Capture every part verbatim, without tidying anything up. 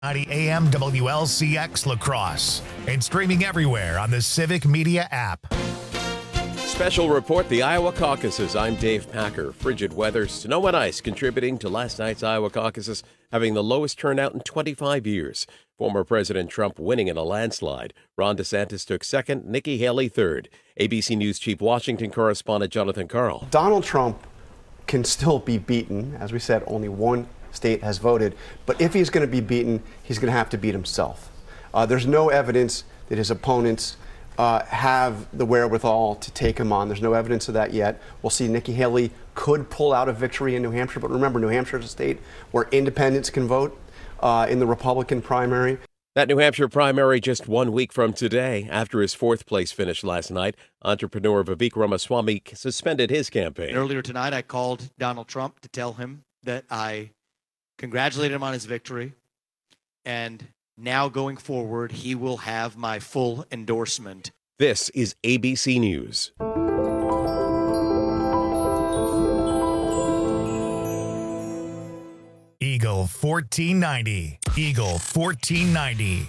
ninety A M W L C X La Crosse and streaming everywhere on the Civic Media app. Special report, the Iowa caucuses. I'm Dave Packer. Frigid weather, snow and ice contributing to last night's Iowa caucuses having the lowest turnout in twenty-five years. Former President Trump winning in a landslide. Ron DeSantis took second, Nikki Haley third. A B C News Chief Washington correspondent Jonathan Karl. Donald Trump can still be beaten. As we said, only one state has voted. But if he's going to be beaten, he's going to have to beat himself. Uh, there's no evidence that his opponents uh, have the wherewithal to take him on. There's no evidence of that yet. We'll see. Nikki Haley could pull out a victory in New Hampshire. But remember, New Hampshire is a state where independents can vote uh, in the Republican primary. That New Hampshire primary just one week from today. After his fourth place finish last night, entrepreneur Vivek Ramaswamy suspended his campaign. Earlier tonight, I called Donald Trump to tell him that I congratulated him on his victory, and now going forward, he will have my full endorsement. This is A B C News. Eagle fourteen ninety. Eagle fourteen ninety.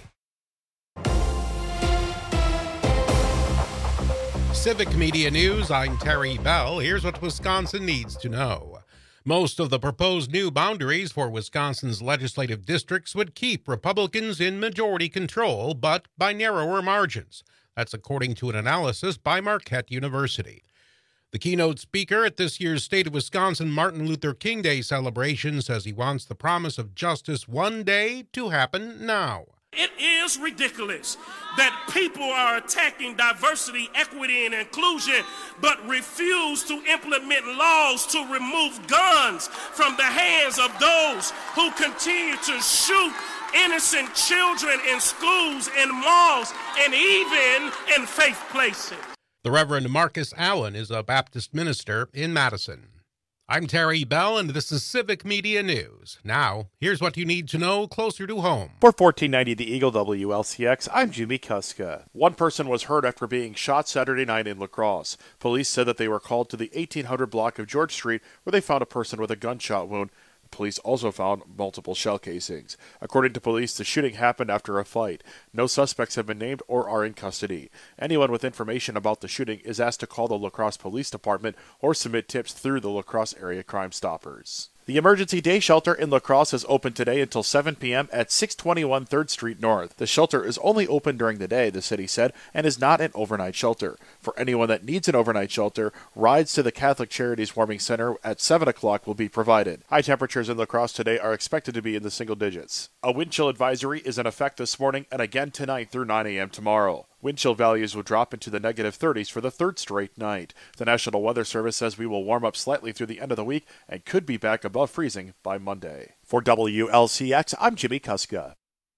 Civic Media News, I'm Terry Bell. Here's what Wisconsin needs to know. Most of the proposed new boundaries for Wisconsin's legislative districts would keep Republicans in majority control, but by narrower margins. That's according to an analysis by Marquette University. The keynote speaker at this year's State of Wisconsin Martin Luther King Day celebration says he wants the promise of justice one day to happen now. It is ridiculous that people are attacking diversity, equity, and inclusion, but refuse to implement laws to remove guns from the hands of those who continue to shoot innocent children in schools, in malls, and even in faith places. The Reverend Marcus Allen is a Baptist minister in Madison. I'm Terry Bell, and this is Civic Media News. Now, here's what you need to know closer to home. For fourteen ninety The Eagle W L C X, I'm Jimmy Kuska. One person was hurt after being shot Saturday night in La Crosse. Police said that they were called to the eighteen hundred block of George Street, where they found a person with a gunshot wound. Police also found multiple shell casings. According to police, the shooting happened after a fight. No suspects have been named or are in custody. Anyone with information about the shooting is asked to call the La Crosse Police Department or submit tips through the La Crosse Area Crime Stoppers. The Emergency Day Shelter in La Crosse is open today until seven p.m. at six twenty-one third Street North. The shelter is only open during the day, the city said, and is not an overnight shelter. For anyone that needs an overnight shelter, rides to the Catholic Charities Warming Center at seven o'clock will be provided. High temperatures in La Crosse today are expected to be in the single digits. A wind chill advisory is in effect this morning and again tonight through nine a.m. tomorrow. Wind chill values will drop into the negative thirties for the third straight night. The National Weather Service says we will warm up slightly through the end of the week and could be back above freezing by Monday. For W L C X, I'm Jimmy Kuska.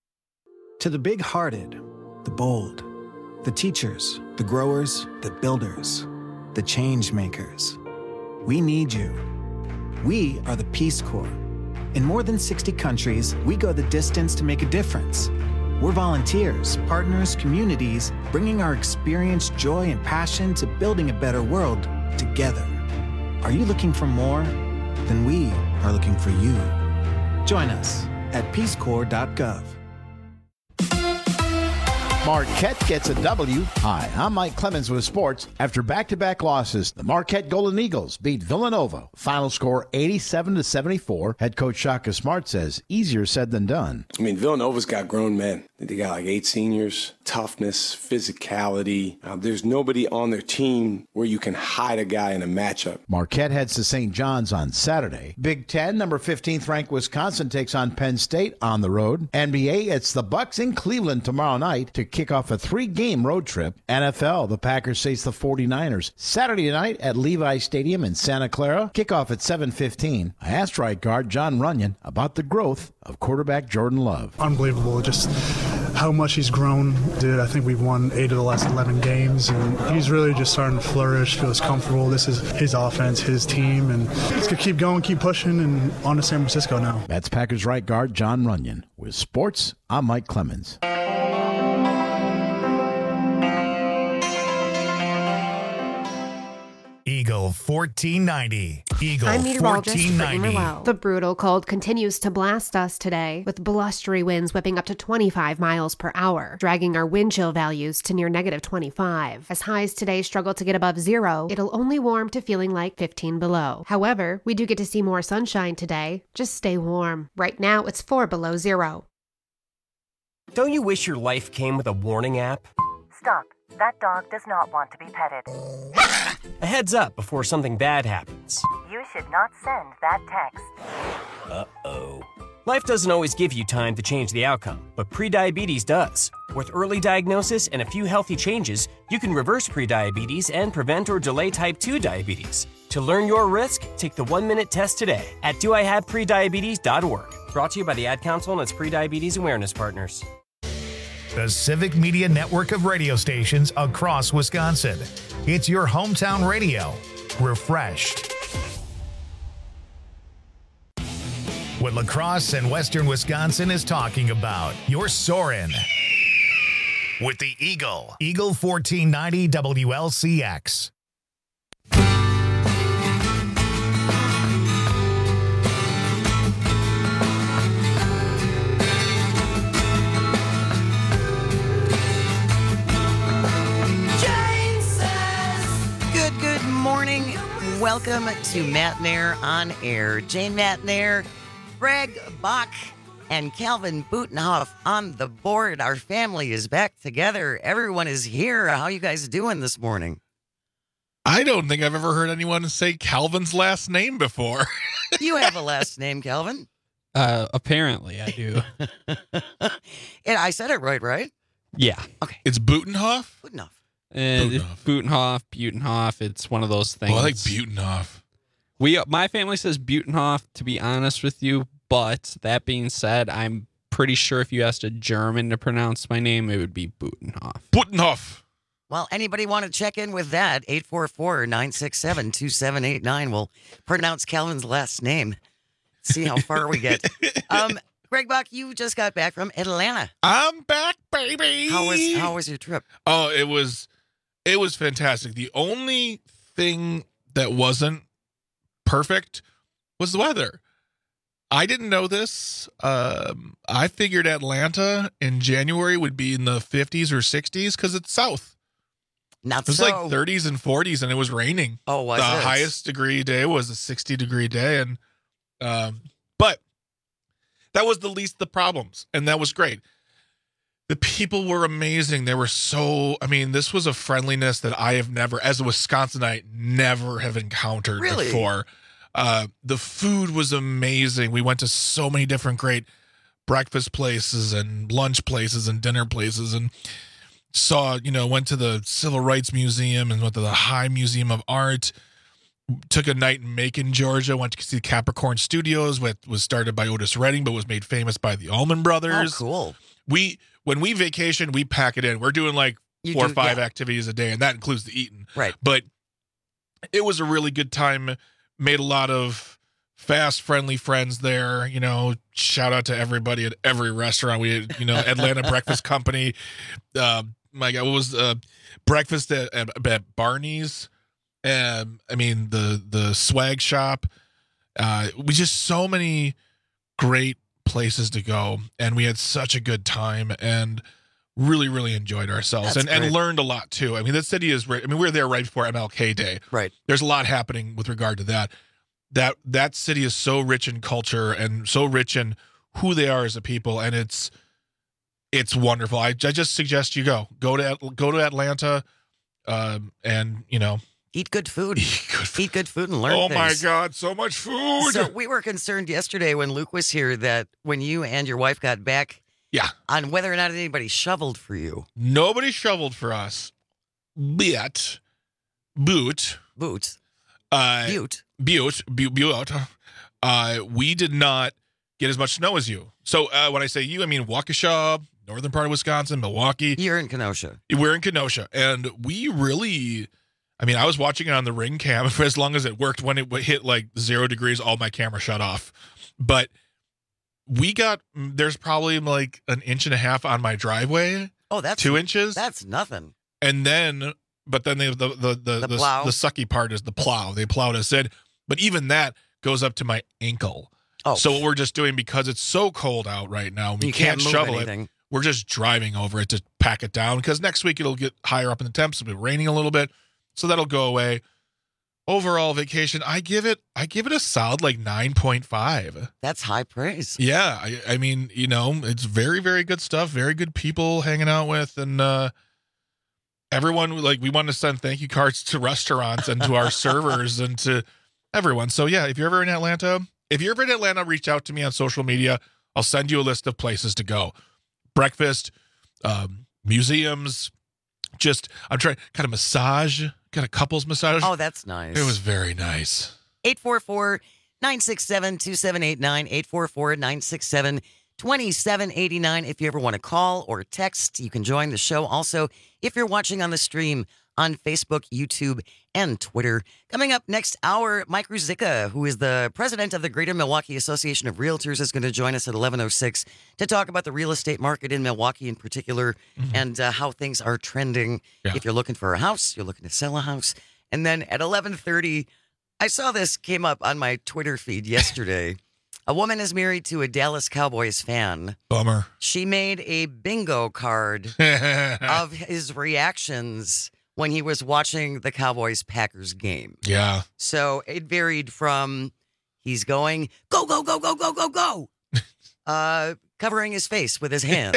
To the big-hearted, the bold, the teachers, the growers, the builders, the change makers, we need you. We are the Peace Corps. In more than sixty countries, we go the distance to make a difference. We're volunteers, partners, communities, bringing our experience, joy, and passion to building a better world together. Are you looking for more? Then we are looking for you. Join us at peace corps dot gov. Marquette gets a W. Hi, I'm Mike Clemens with sports. After back-to-back losses, the Marquette Golden Eagles beat Villanova. Final score eighty-seven to seventy-four. Head coach Shaka Smart says easier said than done. I mean, Villanova's got grown men. They got like eight seniors. Toughness, physicality. Uh, there's nobody on their team where you can hide a guy in a matchup. Marquette heads to Saint John's on Saturday. Big Ten, number fifteenth ranked Wisconsin takes on Penn State on the road. N B A, it's the Bucks in Cleveland tomorrow night to kick off a three-game road trip. N F L, the Packers face the forty-niners Saturday night at Levi Stadium in Santa Clara. Kickoff at seven fifteen. I asked right guard John Runyon about the growth of quarterback Jordan Love. Unbelievable, just how much he's grown. Dude, I think we've won eight of the last eleven games, and he's really just starting to flourish, feels comfortable. This is his offense, his team, and he's going to keep going, keep pushing, and on to San Francisco now. That's Packers right guard John Runyon. With sports, I'm Mike Clemens. Eagle Eagle fourteen ninety. Eagle I'm meteorologist fourteen Brittany ninety. Merlot. The brutal cold continues to blast us today, with blustery winds whipping up to twenty-five miles per hour, dragging our wind chill values to near negative twenty-five. As highs today struggle to get above zero, it'll only warm to feeling like fifteen below. However, we do get to see more sunshine today. Just stay warm. Right now, it's four below zero. Don't you wish your life came with a warning app? Stop. That dog does not want to be petted. A heads up before something bad happens. You should not send that text. Uh-oh. Life doesn't always give you time to change the outcome, but prediabetes does. With early diagnosis and a few healthy changes, you can reverse prediabetes and prevent or delay type two diabetes. To learn your risk, take the one-minute test today at do I have prediabetes dot org. Brought to you by the Ad Council and its prediabetes awareness partners. The Civic Media network of radio stations across Wisconsin. It's your hometown radio, refreshed. What La Crosse and Western Wisconsin is talking about. You're soaring with the Eagle. Eagle fourteen ninety W L C X. Good, good morning. Welcome to Matt Nair on Air. Jane Matt Nair, Greg Bach, and Calvin Butenhoff on the board. Our family is back together. Everyone is here. How you guys doing this morning? I don't think I've ever heard anyone say Calvin's last name before. You have a last name, Calvin? Uh, apparently, I do. And I said it right, right? Yeah. Okay. It's Butenhoff? Butenhoff. Uh, Butenhoff. Butenhoff, Butenhoff. It's one of those things. Oh, I like Butenhoff. We, my family says Butenhoff, to be honest with you. But that being said, I'm pretty sure if you asked a German to pronounce my name, it would be Butenhoff. Butenhoff. Well, anybody want to check in with that? eight four four, nine six seven, two seven eight nine. We'll pronounce Calvin's last name. See how far we get. Um, Greg Bach, you just got back from Atlanta. I'm back, baby. How was how was your trip? Oh, it was it was fantastic. The only thing that wasn't perfect was the weather. I didn't know this. Um, I figured Atlanta in January would be in the fifties or sixties because it's south. Not it was so. like thirties and forties, and it was raining. Oh, was the it? highest degree day was a sixty degree day, and um, but that was the least of the problems, and that was great. The people were amazing. They were so. I mean, this was a friendliness that I have never, as a Wisconsinite, never have encountered Really? before. Uh, the food was amazing. We went to so many different great breakfast places and lunch places and dinner places, and saw, you know, went to the Civil Rights Museum and went to the High Museum of Art. Took a night in Macon, Georgia. Went to see Capricorn Studios, which was started by Otis Redding, but was made famous by the Allman Brothers. Oh, cool. We when we vacation, we pack it in. We're doing like You four do- or five yeah. activities a day, and that includes the eating. Right. But it was a really good time. Made a lot of fast, friendly friends there. You know, shout out to everybody at every restaurant. We had, you know, Atlanta Breakfast Company. Uh, my God, what was uh, breakfast at, at, at Barney's? Um, I mean, the the swag shop. Uh, we just so many great places to go, and we had such a good time, and really, really enjoyed ourselves, That's and, and great. learned a lot too. I mean, that city is. I mean, we were there right before M L K Day. Right. There's a lot happening with regard to that. That that city is so rich in culture and so rich in who they are as a people, and it's it's wonderful. I, I just suggest you go go to go to Atlanta, um, and you know. Eat good food. Eat good food. Eat good food and learn Oh things. my God, so much food. So we were concerned yesterday when Luke was here that when you and your wife got back, yeah, on whether or not anybody shoveled for you. Nobody shoveled for us. But boot. Boot. Uh Butte. Butte. Butte. Butte. Uh we did not get as much snow as you. So uh, when I say you, I mean Waukesha, northern part of Wisconsin, Milwaukee. You're in Kenosha. We're in Kenosha. And we really I mean, I was watching it on the Ring cam for as long as it worked. When it hit like zero degrees, all my camera shut off. But we got, there's probably like an inch and a half on my driveway. Oh, that's two inches. That's nothing. And then but then they the the the The the, plow? the sucky part is the plow. They plowed us in, but even that goes up to my ankle. Oh. So what we're just doing, because it's so cold out right now, we You can't, can't move shovel anything. it. We're just driving over it to pack it down, because next week it'll get higher up in the temps. It'll be raining a little bit, so that'll go away. Overall vacation, I give it I give it a solid like nine point five. That's high praise. Yeah, I, I mean, you know, it's very, very good stuff. Very good people hanging out with, and uh, everyone. Like, we want to send thank you cards to restaurants and to our servers and to everyone. So yeah, if you're ever in Atlanta, if you're ever in Atlanta, reach out to me on social media. I'll send you a list of places to go. Breakfast, um, museums. Just I'm trying kind of massage. Got a couples massage. Oh, that's nice. It was very nice. eight four four, nine six seven, two seven eight nine, eight four four, nine six seven, two seven eight nine. If you ever want to call or text, you can join the show. Also, if you're watching on the stream on Facebook, YouTube, and Twitter. Coming up next hour, Mike Ruzicka, who is the president of the Greater Milwaukee Association of Realtors, is going to join us at eleven oh six to talk about the real estate market in Milwaukee in particular, mm-hmm. and uh, how things are trending. Yeah. If you're looking for a house, you're looking to sell a house. And then at eleven thirty, I saw this came up on my Twitter feed yesterday. A woman is married to a Dallas Cowboys fan. Bummer. She made a bingo card of his reactions when he was watching the Cowboys-Packers game. Yeah. So it varied from he's going, go, go, go, go, go, go, go, uh, covering his face with his hands,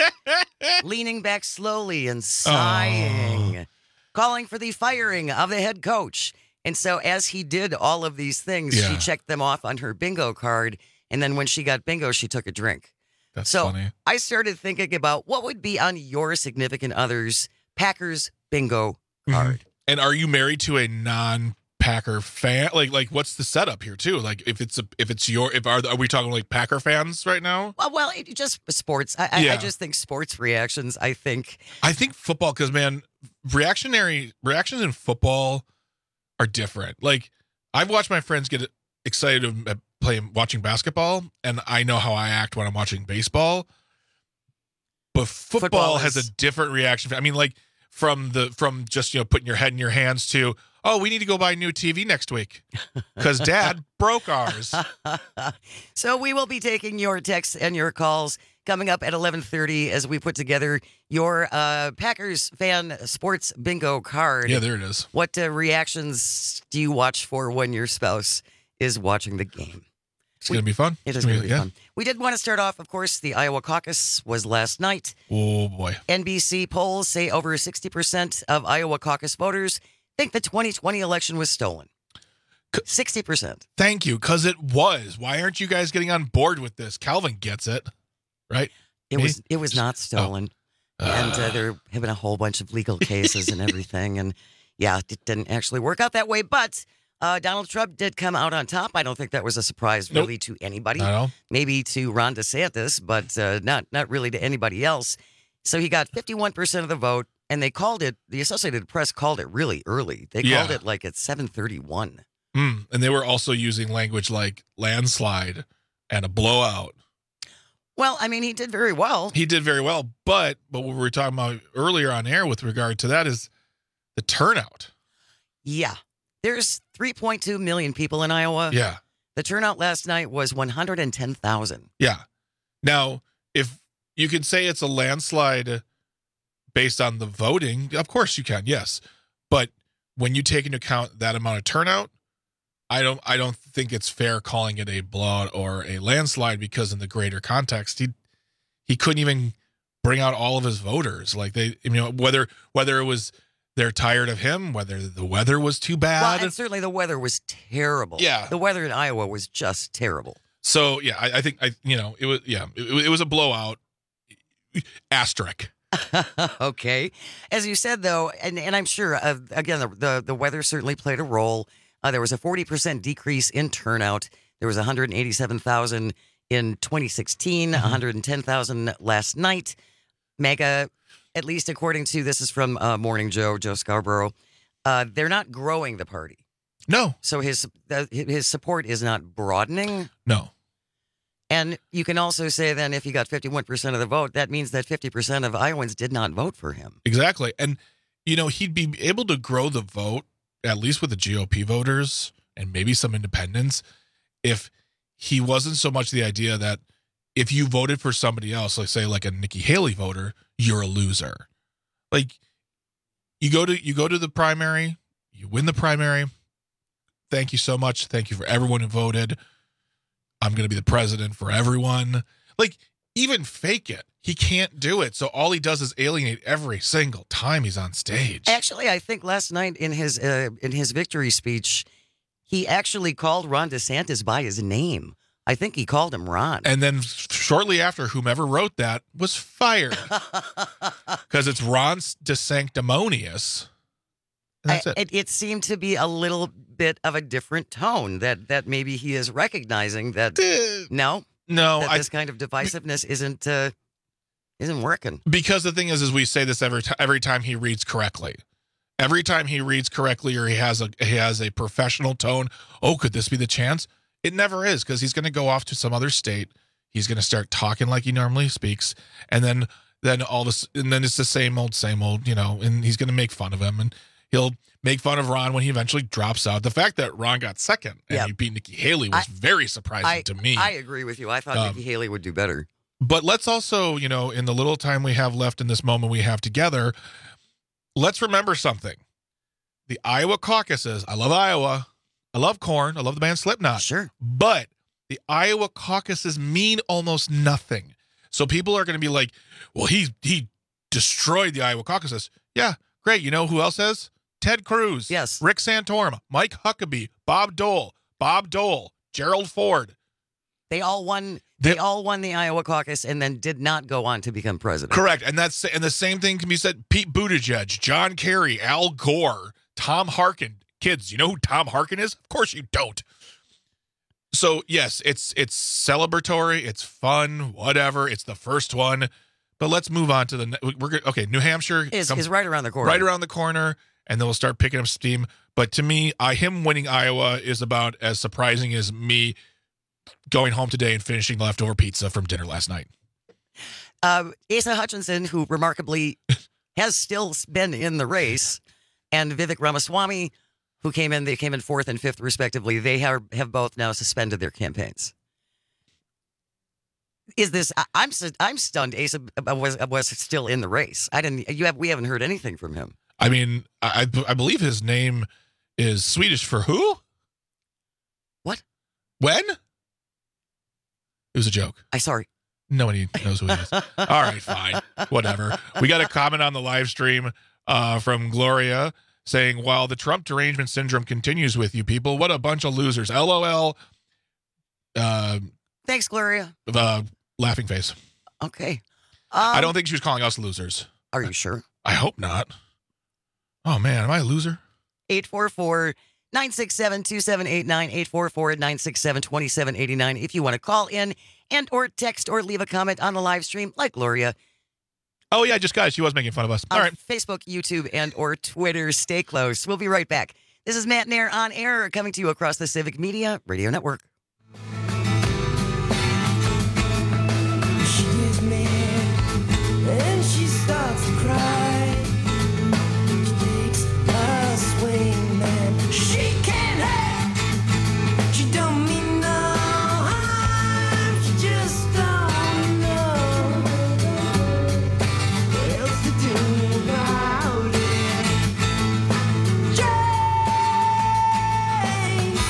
leaning back slowly and sighing, oh. calling for the firing of the head coach. And so as he did all of these things, yeah. she checked them off on her bingo card. And then when she got bingo, she took a drink. That's so funny. I started thinking about what would be on your significant other's Packers bingo card. Mm-hmm. And are you married to a non-Packer fan? Like, like what's the setup here too? Like, if it's a, if it's your, if are are we talking like Packer fans right now? Well, well, it, just sports. I, yeah. I, I just think sports reactions. I think. I think football, because man, reactionary reactions in football are different. Like, I've watched my friends get excited at playing, watching basketball, and I know how I act when I'm watching baseball. But football, football is... has a different reaction. I mean, like from the from just you know putting your head in your hands to, oh, we need to go buy a new T V next week because Dad broke ours. So we will be taking your texts and your calls coming up at eleven thirty as we put together your uh, Packers fan sports bingo card. Yeah, there it is. What uh, reactions do you watch for when your spouse is watching the game? It's going to be fun. It is going to be yeah. fun. We did want to start off, of course, the Iowa caucus was last night. Oh, boy. N B C polls say over sixty percent of Iowa caucus voters think the twenty twenty election was stolen. sixty percent. Thank you, because it was. Why aren't you guys getting on board with this? Calvin gets it, right? It Me? was It was not stolen. Oh. And uh, there have been a whole bunch of legal cases and everything. And, yeah, it didn't actually work out that way. But Uh, Donald Trump did come out on top. I don't think that was a surprise nope. really to anybody. No. Maybe to Ron DeSantis, but uh, not not really to anybody else. So he got fifty-one percent of the vote, and they called it, the Associated Press called it really early. They yeah. called it like at seven thirty-one. Mm, and they were also using language like landslide and a blowout. Well, I mean, he did very well. He did very well, but but what we were talking about earlier on air with regard to that is the turnout. Yeah. There's three point two million people in Iowa. Yeah. The turnout last night was one hundred ten thousand. Yeah. Now, if you can say it's a landslide based on the voting, of course you can, yes. But when you take into account that amount of turnout, I don't I don't think it's fair calling it a blowout or a landslide, because in the greater context, he he couldn't even bring out all of his voters. Like they you know, whether whether it was they're tired of him, whether the weather was too bad. Well, and certainly the weather was terrible. Yeah. The weather in Iowa was just terrible. So, yeah, I, I think, I you know, it was, yeah, it, it was a blowout. Asterisk. Okay. As you said, though, and, and I'm sure, uh, again, the, the, the weather certainly played a role. Uh, there was a forty percent decrease in turnout. There was one hundred eighty-seven thousand in twenty sixteen, mm-hmm. one hundred ten thousand last night. Mega... At least according to, this is from uh, Morning Joe, Joe Scarborough, uh, they're not growing the party. No. So his uh, his support is not broadening. No. And you can also say then if he got fifty-one percent of the vote, that means that fifty percent of Iowans did not vote for him. Exactly. And you know, he'd be able to grow the vote, at least with the G O P voters and maybe some independents, if he wasn't so much the idea that if you voted for somebody else, like say like a Nikki Haley voter, you're a loser. Like you go to you go to the primary, you win the primary. Thank you so much. Thank you for everyone who voted. I'm going to be the president for everyone. Like, even fake it. He can't do it. So all he does is alienate every single time he's on stage. Actually, I think last night in his uh, in his victory speech, he actually called Ron DeSantis by his name. I think he called him Ron. And then shortly after, whomever wrote that was fired. Because it's Ron DeSanctimonious. That's I, it. it. It seemed to be a little bit of a different tone that that maybe he is recognizing that uh, no, no, that I, this kind of divisiveness isn't uh, isn't working. Because the thing is, is we say this every t- every time he reads correctly. Every time he reads correctly, or he has a he has a professional tone. Oh, could this be the chance? It never is, because he's going to go off to some other state. He's going to start talking like he normally speaks, and then then all this, and then it's the same old, same old, you know. And he's going to make fun of him, and he'll make fun of Ron when he eventually drops out. The fact that Ron got second and Yep. he beat Nikki Haley was I- very surprising I, to me. I agree with you. I thought Um, Nikki Haley would do better. But let's also, you know, in the little time we have left in this moment we have together, let's remember something. The Iowa caucuses, I love Iowa. I love Korn. I love the band Slipknot. Sure. But the Iowa caucuses mean almost nothing. So people are going to be like, well, he he destroyed the Iowa caucuses. Yeah, great. You know who else has? Ted Cruz. Yes. Rick Santorum, Mike Huckabee, Bob Dole, Bob Dole, Gerald Ford. They all won. They all won the Iowa caucus and then did not go on to become president. Correct. And that's and the same thing can be said. Pete Buttigieg, John Kerry, Al Gore, Tom Harkin. Kids, you know who Tom Harkin is? Of course you don't. So yes, it's it's celebratory, it's fun, whatever. It's the first one, but let's move on to the. ne- We're good. Okay, New Hampshire Is comes is right around the corner. right around the corner, and then we'll start picking up steam. But to me, I, him winning Iowa is about as surprising as me going home today and finishing the leftover pizza from dinner last night. Uh, Asa Hutchinson, who remarkably has still been in the race, and Vivek Ramaswamy, who came in, they came in fourth and fifth respectively. They have have both now suspended their campaigns. Is this? I, I'm stu- I'm stunned. Asa was was still in the race. I didn't. You have we haven't heard anything from him. I mean, I I I believe his name is Swedish for who? What? When? It was a joke. I sorry. Nobody knows who he is. All right, fine. Whatever. We got a comment on the live stream uh, from Gloria saying, while the Trump derangement syndrome continues with you people, what a bunch of losers. LOL. Uh, Thanks, Gloria. uh, laughing face. Okay. Um, I don't think she was calling us losers. Are you sure? I hope not. Oh, man. Am I a loser? eight four four, nine six seven, two seven eight nine, eight four four, nine six seven, two seven eight nine. If you want to call in and or text or leave a comment on the live stream like Gloria. Oh, yeah, just guys. She was making fun of us. All on right. Facebook, YouTube, and or Twitter. Stay close. We'll be right back. This is Matt Nair on air, coming to you across the Civic Media Radio Network. She is mad and she starts to cry. She takes a swing and she can't help. She don't mean no harm. She just don't know what else to do about it. Jane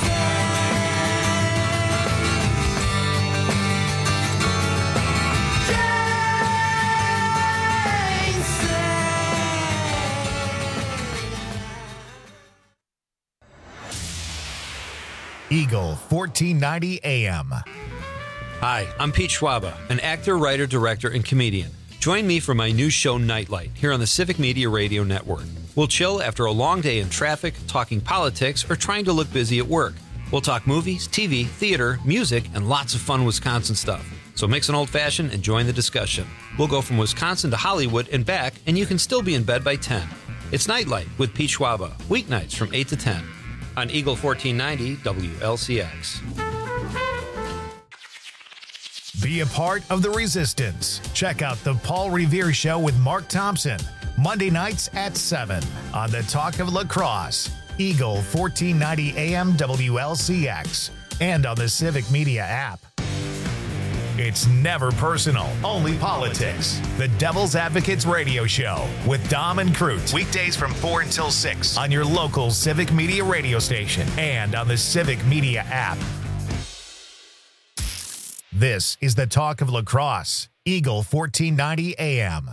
Eagle fourteen ninety A M. Hi, I'm Pete Schwaba, an actor, writer, director, and comedian. Join me for my new show, Nightlight, here on the Civic Media Radio Network. We'll chill after a long day in traffic, talking politics, or trying to look busy at work. We'll talk movies, T V, theater, music, and lots of fun Wisconsin stuff. So mix an old-fashioned and join the discussion. We'll go from Wisconsin to Hollywood and back, and you can still be in bed by ten. It's Nightlight with Pete Schwaba, weeknights from eight to ten on Eagle fourteen ninety W L C X. Be a part of the resistance. Check out The Paul Revere Show with Mark Thompson, Monday nights at seven on the Talk of Lacrosse, Eagle fourteen ninety A M W L C X, and on the Civic Media app. It's never personal, only politics. The Devil's Advocates Radio Show with Dom and Crute. Weekdays from four until six on your local Civic Media radio station and on the Civic Media app. This is the Talk of Lacrosse, Eagle fourteen ninety A M.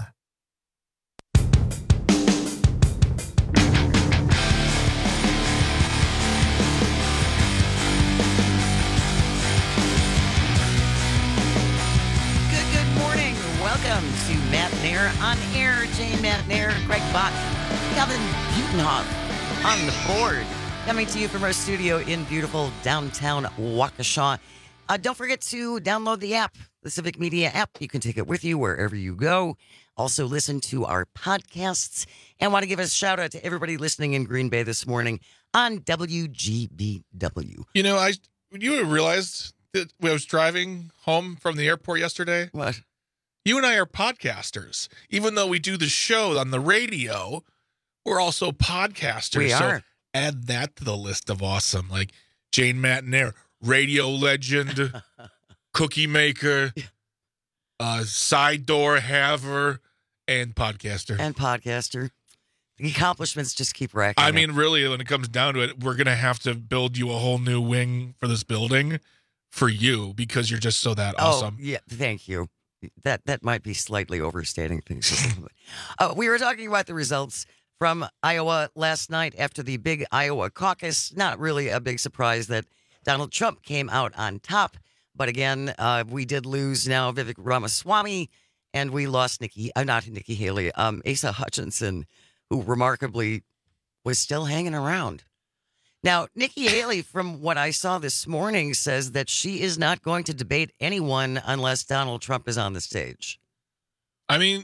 Welcome to Matt Nair on air. Jane Matt Nair, Greg Bach, Calvin Butenhoff on the board. Coming to you from our studio in beautiful downtown Waukesha. Uh, don't forget to download the app, the Civic Media app. You can take it with you wherever you go. Also listen to our podcasts. And want to give a shout out to everybody listening in Green Bay this morning on W G B W. You know, I you realized that when I was driving home from the airport yesterday? What? You and I are podcasters. Even though we do the show on the radio, we're also podcasters. We are. So add that to the list of awesome. Like Jane Matt Nair, radio legend, cookie maker, uh, side door haver, and podcaster. And podcaster. The accomplishments just keep racking I up. mean, really, when it comes down to it, we're going to have to build you a whole new wing for this building for you because you're just so that awesome. Oh, yeah. Thank you. That that might be slightly overstating things. uh, we were talking about the results from Iowa last night after the big Iowa caucus. Not really a big surprise that Donald Trump came out on top. But again, uh, we did lose now Vivek Ramaswamy, and we lost Nikki, uh, not Nikki Haley, um, Asa Hutchinson, who remarkably was still hanging around. Now, Nikki Haley, from what I saw this morning, says that she is not going to debate anyone unless Donald Trump is on the stage. I mean,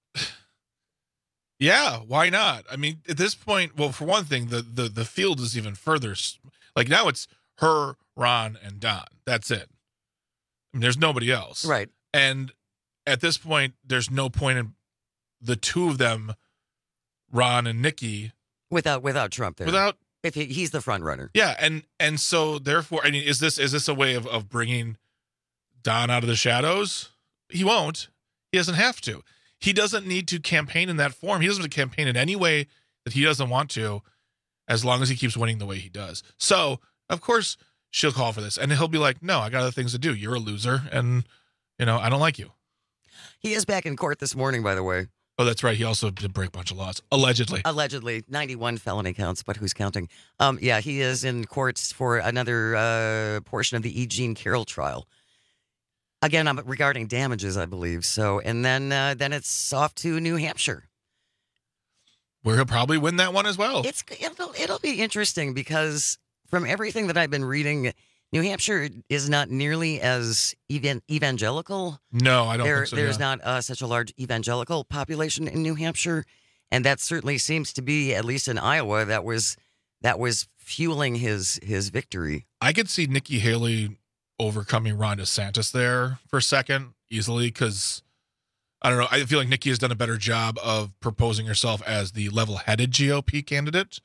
yeah, why not? I mean, at this point, well, for one thing, the the, the field is even further. Like now it's her, Ron, and Don. That's it. I mean, there's nobody else. Right. And at this point, there's no point in the two of them, Ron and Nikki. Without without Trump there. Without. If he, he's the front runner. Yeah, and and so therefore, I mean, is this is this a way of, of bringing Don out of the shadows? He won't. He doesn't have to. He doesn't need to campaign in that form. He doesn't have to campaign in any way that he doesn't want to, as long as he keeps winning the way he does. So, of course, she'll call for this, and he'll be like, "No, I got other things to do. You're a loser, and you know I don't like you." He is back in court this morning, by the way. Oh, that's right. He also did break a bunch of laws, allegedly. Allegedly, ninety-one felony counts, but who's counting? Um, yeah, he is in courts for another uh, portion of the E. Jean Carroll trial. Again, I'm regarding damages, I believe. So, and then uh, then it's off to New Hampshire, where he'll probably win that one as well. It's it'll, it'll be interesting because from everything that I've been reading, New Hampshire is not nearly as evan- evangelical. No, I don't there, think so. There's yeah. not uh, such a large evangelical population in New Hampshire, and that certainly seems to be, at least in Iowa, that was that was fueling his his victory. I could see Nikki Haley overcoming Ron DeSantis there for a second easily because I don't know. I feel like Nikki has done a better job of proposing herself as the level-headed G O P candidate.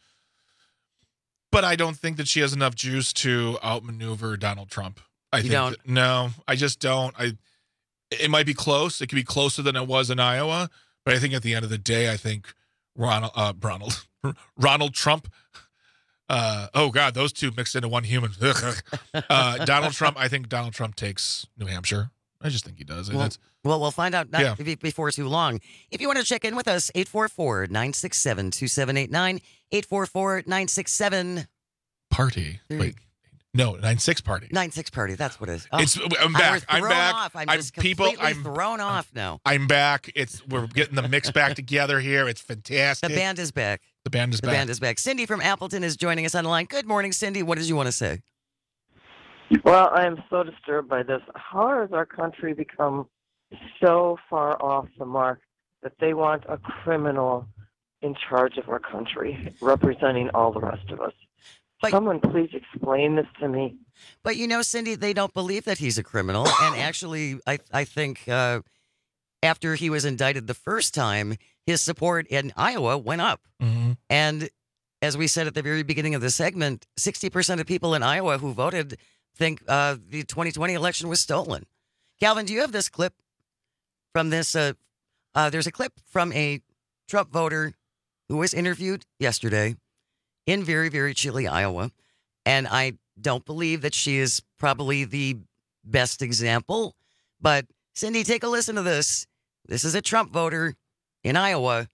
But I don't think that she has enough juice to outmaneuver Donald Trump. I You think don't? that- no, I just don't. I it might be close. It could be closer than it was in Iowa, but I think at the end of the day, I think Ronald uh, Ronald Ronald Trump. Uh, oh God, those two mixed into one human. uh, Donald Trump. I think Donald Trump takes New Hampshire. I just think he does. Well, That's, well, we'll find out not Yeah. be- before too long. If you want to check in with us, eight four four, nine six seven, two seven eight nine, eight four four, nine six seven. party. Wait, no, nine six party. nine six party, that's what it is. Oh, It's. I'm I back. was I'm thrown back. Off. I'm, I'm just people. completely I'm thrown off now. I'm back. It's we're getting the mix back together here. It's fantastic. The band is back. The band is The back. band is back. Cindy from Appleton is joining us on the line. Good morning, Cindy. What did you want to say? Well, I am so disturbed by this. How has our country become so far off the mark that they want a criminal in charge of our country, representing all the rest of us? But, Someone please explain this to me. But you know, Cindy, they don't believe that he's a criminal. And actually, I, I think uh, after he was indicted the first time, his support in Iowa went up. Mm-hmm. And as we said at the very beginning of the segment, sixty percent of people in Iowa who voted think uh, the twenty twenty election was stolen. Calvin, do you have this clip from this? Uh, uh, there's a clip from a Trump voter who was interviewed yesterday in very, very chilly Iowa. And I don't believe that she is probably the best example. But Cindy, take a listen to this. This is a Trump voter in Iowa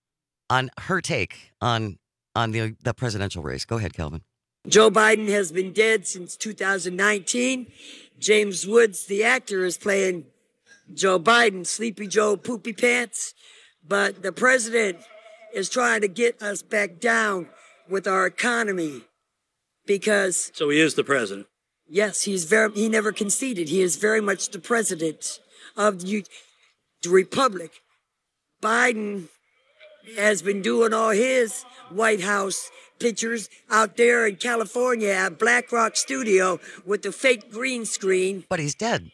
on her take on on the, the presidential race. Go ahead, Calvin. Joe Biden has been dead since two thousand nineteen. James Woods, the actor, is playing Joe Biden, Sleepy Joe Poopy Pants. But the president is trying to get us back down with our economy because... So he is the president. Yes, he's very. He never conceded. He is very much the president of the, the republic. Biden has been doing all his White House pictures out there in California at Black Rock Studio with the fake green screen. But he's dead.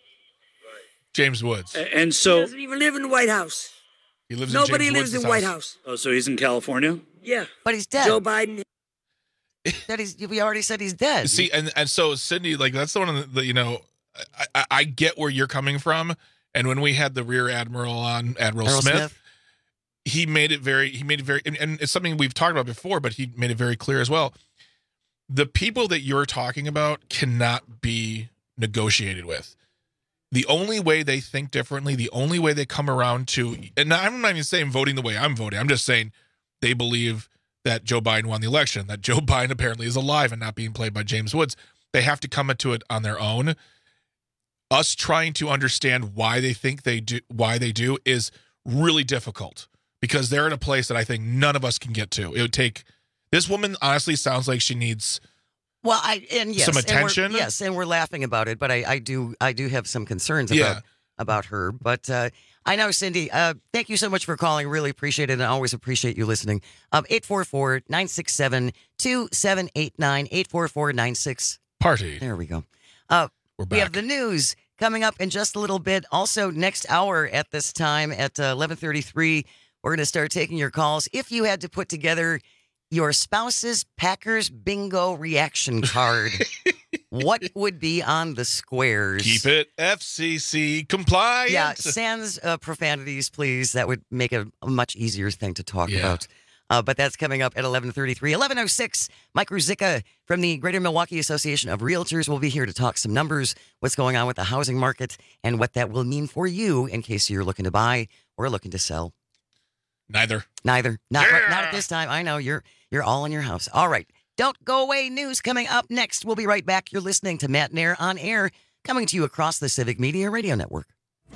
James Woods. And so... He doesn't even live in the White House. He lives Nobody in James lives Woods' in White house. House. Oh, so he's in California? Yeah. But he's dead. Joe Biden. That he's, we already said he's dead. See, and, and so, Cindy, like, that's the one of the, the you know, I, I, I get where you're coming from. And when we had the Rear Admiral on, Admiral Errol Smith, Smith, he made it very, he made it very, and, and it's something we've talked about before, but he made it very clear as well. The people that you're talking about cannot be negotiated with. The only way they think differently, the only way they come around to, and I'm not even saying voting the way I'm voting, I'm just saying they believe that Joe Biden won the election, that Joe Biden apparently is alive and not being played by James Woods. They have to come to it on their own. Us trying to understand why they think they do, why they do is really difficult because they're in a place that I think none of us can get to. It would take, this woman honestly sounds like she needs well, I and yes, some and we're- attention. yes, and we're laughing about it, but I, I do I do have some concerns about Yeah. about her. But uh, I know, Cindy, uh, thank you so much for calling. Really appreciate it, and I always appreciate you listening. Um, eight four four, nine six seven, two seven eight nine, eight four four, nine six Party. There we go. Uh, We're we have the news coming up in just a little bit. Also, next hour at this time at uh, eleven thirty-three, we're going to start taking your calls. If you had to put together your spouse's Packers bingo reaction card, what would be on the squares? Keep it F C C compliant. Yeah, sans uh, profanities, please. That would make it a much easier thing to talk Yeah. about. Uh, but that's coming up at eleven thirty-three. eleven oh six, Mike Ruzicka from the Greater Milwaukee Association of Realtors will be here to talk some numbers, what's going on with the housing market, and what that will mean for you in case you're looking to buy or looking to sell. Neither. Neither. Not right, not at this time. I know you're you're all in your house. All right. Don't go away. News coming up next. We'll be right back. You're listening to Matt Nair on Air, coming to you across the Civic Media Radio Network.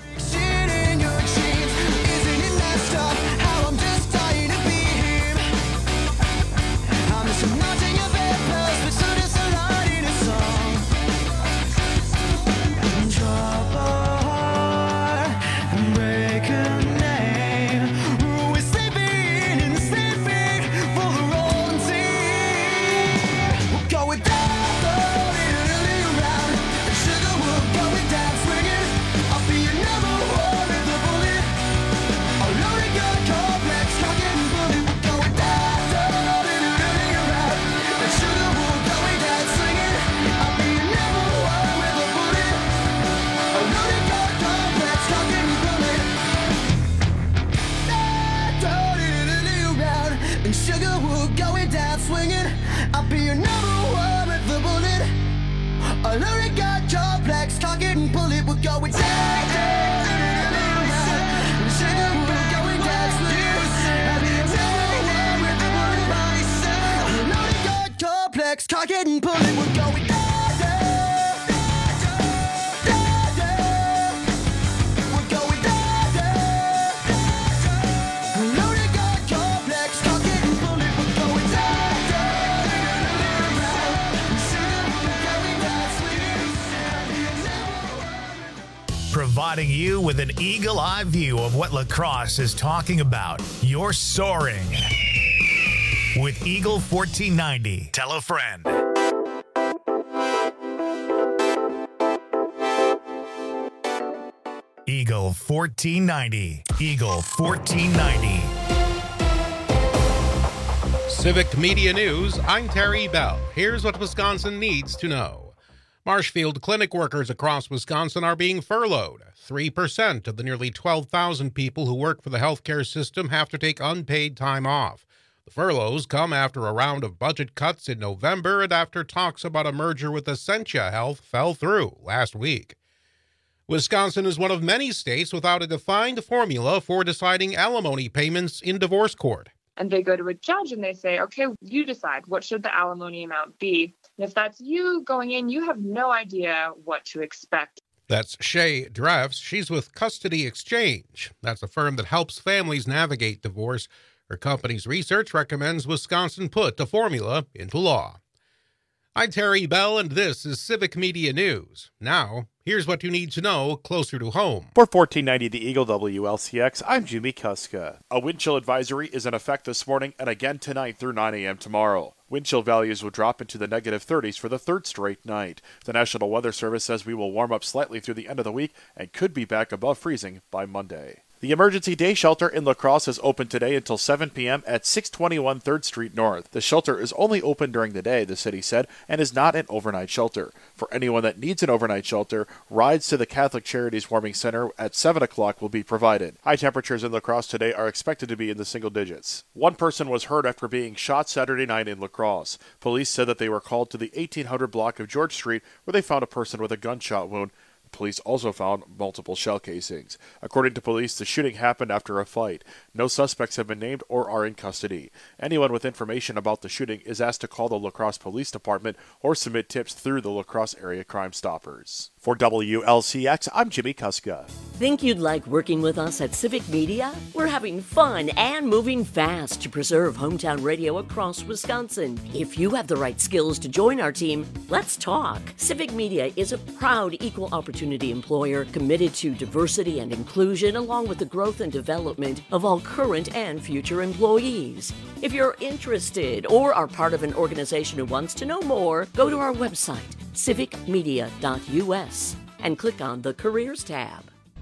Cock it and pull it, we're going down, down, down, down. We're going down, down. Loaded gun complex, cock it and pull it, we're going down, down. Providing you with an eagle-eye view of what lacrosse is talking about. You're soaring. With Eagle fourteen ninety. Tell a friend. Eagle fourteen ninety. Eagle fourteen ninety. Civic Media News, I'm Terry Bell. Here's what Wisconsin needs to know. Marshfield clinic workers across Wisconsin are being furloughed. three percent of the nearly twelve thousand people who work for the healthcare system have to take unpaid time off. The furloughs come after a round of budget cuts in November and after talks about a merger with Essentia Health fell through last week. Wisconsin is one of many states without a defined formula for deciding alimony payments in divorce court. And they go to a judge and they say, okay, you decide what should the alimony amount be. And if that's you going in, you have no idea what to expect. That's Shay Drefts. She's with Custody Exchange. That's a firm that helps families navigate divorce. Her company's research recommends Wisconsin put the formula into law. I'm Terry Bell, and this is Civic Media News. Now, here's what you need to know closer to home. For fourteen ninety The Eagle W L C X, I'm Jimmy Kuska. A wind chill advisory is in effect this morning and again tonight through nine a.m. tomorrow. Wind chill values will drop into the negative thirties for the third straight night. The National Weather Service says we will warm up slightly through the end of the week and could be back above freezing by Monday. The Emergency Day Shelter in La Crosse is open today until seven p.m. at six twenty-one third Street North. The shelter is only open during the day, the city said, and is not an overnight shelter. For anyone that needs an overnight shelter, rides to the Catholic Charities Warming Center at seven o'clock will be provided. High temperatures in La Crosse today are expected to be in the single digits. One person was hurt after being shot Saturday night in La Crosse. Police said that they were called to the eighteen hundred block of George Street where they found a person with a gunshot wound. Police also found multiple shell casings. According to police, the shooting happened after a fight. No suspects have been named or are in custody. Anyone with information about the shooting is asked to call the La Crosse Police Department or submit tips through the La Crosse Area Crime Stoppers. For W L C X, I'm Jimmy Kuska. Think you'd like working with us at Civic Media? We're having fun and moving fast to preserve hometown radio across Wisconsin. If you have the right skills to join our team, let's talk. Civic Media is a proud equal opportunity employer committed to diversity and inclusion along with the growth and development of all current and future employees. If you're interested or are part of an organization who wants to know more, go to our website, civic media dot u s, and click on the Careers tab.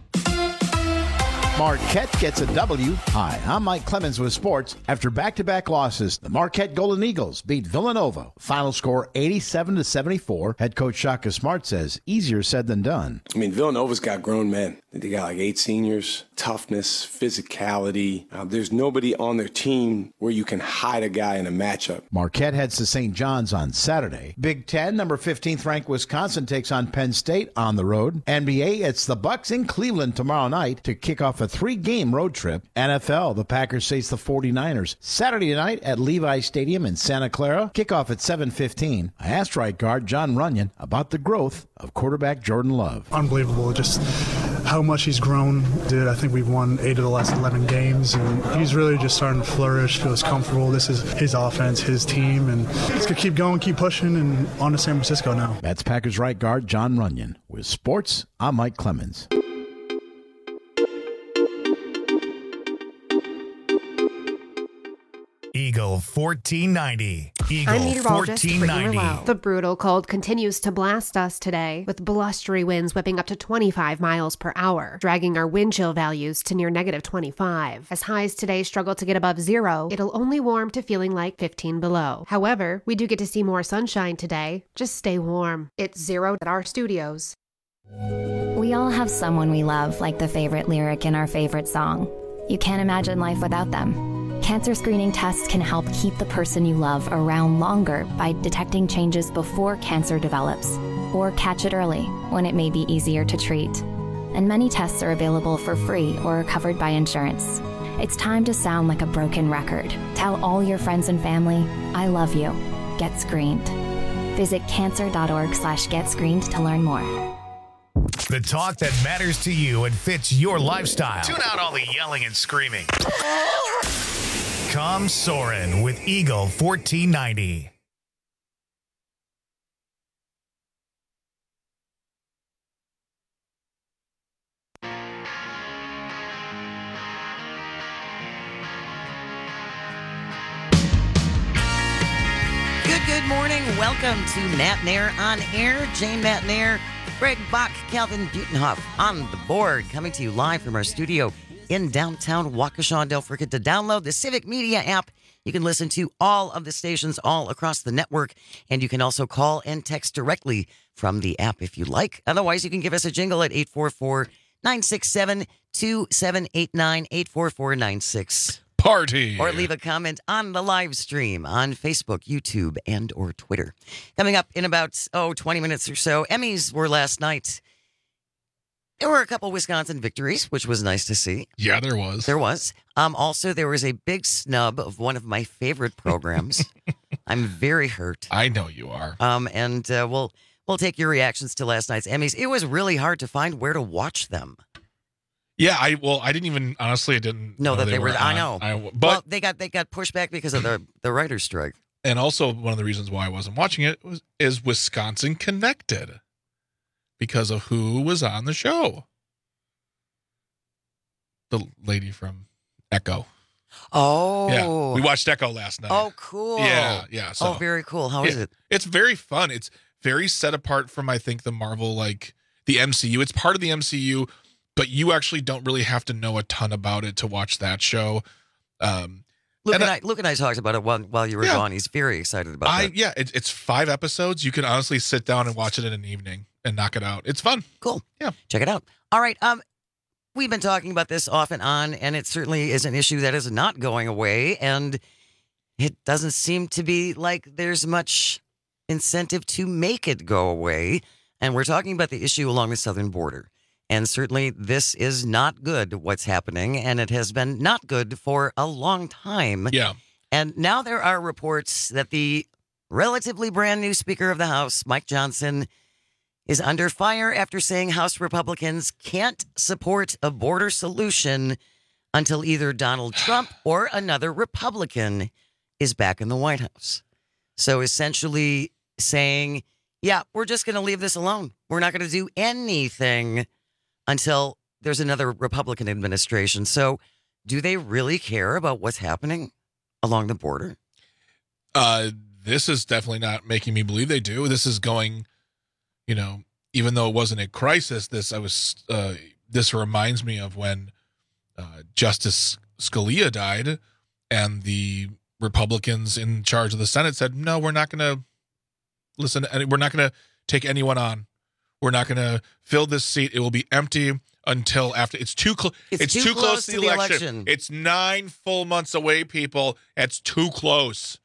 Marquette gets a W. Hi, I'm Mike Clemens with sports. After back-to-back losses, the Marquette Golden Eagles beat Villanova. Final score eighty-seven to seventy-four. Head coach Shaka Smart says easier said than done. I mean, Villanova's got grown men. They got like eight seniors. Toughness, physicality. Uh, there's nobody on their team where you can hide a guy in a matchup. Marquette heads to Saint John's on Saturday. Big Ten, number fifteenth ranked Wisconsin takes on Penn State on the road. N B A, it's the Bucks in Cleveland tomorrow night to kick off a three-game road trip. N F L, the Packers face the forty-niners Saturday night at Levi Stadium in Santa Clara. Kickoff at seven fifteen. I asked right guard John Runyon about the growth of quarterback Jordan Love. Unbelievable, just how much he's grown. Dude, I think we've won eight of the last eleven games, and he's really just starting to flourish, feels comfortable. This is his offense, his team, and he's going to keep going, keep pushing, and on to San Francisco now. That's Packers right guard John Runyon. With sports, I'm Mike Clemens. Eagle fourteen ninety. Eagle I'm meteorologist fourteen ninety. The brutal cold continues to blast us today, with blustery winds whipping up to twenty-five miles per hour, dragging our wind chill values to near negative twenty-five. As highs today struggle to get above zero, it'll only warm to feeling like fifteen below. However, we do get to see more sunshine today. Just stay warm. It's zero at our studios. We all have someone we love, like the favorite lyric in our favorite song. You can't imagine life without them. Cancer screening tests can help keep the person you love around longer by detecting changes before cancer develops, or catch it early when it may be easier to treat. And many tests are available for free or are covered by insurance. It's time to sound like a broken record. Tell all your friends and family, I love you. Get screened. Visit cancer.org slash get screened to learn more. The talk that matters to you and fits your lifestyle. Tune out all the yelling and screaming. Come Soarin' with Eagle fourteen ninety. Good, good morning. Welcome to Matt Nair on Air. Jane Matt Nair Greg Bach, Calvin Butenhoff on the board, coming to you live from our studio in downtown Waukesha. Don't forget to download the Civic Media app. You can listen to all of the stations all across the network, and you can also call and text directly from the app if you like. Otherwise, you can give us a jingle at eight four four, nine six seven, two seven eight nine, eight four four nine six. Party. Or leave a comment on the live stream on Facebook, YouTube, and or Twitter. Coming up in about, oh, twenty minutes or so, Emmys were last night. There were a couple Wisconsin victories, which was nice to see. Yeah, there was. There was. Um, also, there was a big snub of one of my favorite programs. I'm very hurt. I know you are. Um, and uh, we'll we'll take your reactions to last night's Emmys. It was really hard to find where to watch them. Yeah, I well, I didn't even honestly, I didn't know know that they, they were. were I on. know, I, but well, they got they got pushed back because of the the writer's strike. And also, one of the reasons why I wasn't watching it was is Wisconsin Connected, because of who was on the show. The lady from Echo. Oh, yeah, we watched Echo last night. Oh, cool. Yeah, yeah. So, oh, very cool. How is it, it? It's very fun. It's very set apart from, I think, the Marvel, like the M C U. It's part of the M C U, but you actually don't really have to know a ton about it to watch that show. Um, Luke and, and I, Luke and I talked about it while, while you were Yeah. gone. He's very excited about I that. yeah, it, it's five episodes. You can honestly sit down and watch it in an evening and knock it out. It's fun. Cool. Yeah, check it out. All right. Um, we've been talking about this off and on, and it certainly is an issue that is not going away. And it doesn't seem to be like there's much incentive to make it go away. And we're talking about the issue along the southern border. And certainly this is not good, what's happening, and it has been not good for a long time. Yeah. And now there are reports that the relatively brand new Speaker of the House, Mike Johnson, is under fire after saying House Republicans can't support a border solution until either Donald Trump or another Republican is back in the White House. So essentially saying, yeah, we're just going to leave this alone. We're not going to do anything until there's another Republican administration. So do they really care about what's happening along the border? Uh, this is definitely not making me believe they do. This is going, you know, even though it wasn't a crisis, this I was. Uh, this reminds me of when uh, Justice Scalia died, and the Republicans in charge of the Senate said, "No, we're not going to listen. We're not going to take anyone on. We're not going to fill this seat. It will be empty until after it's too close. It's It's, too too, close close, to to the the election. election. It's nine full months away, people. It's too close."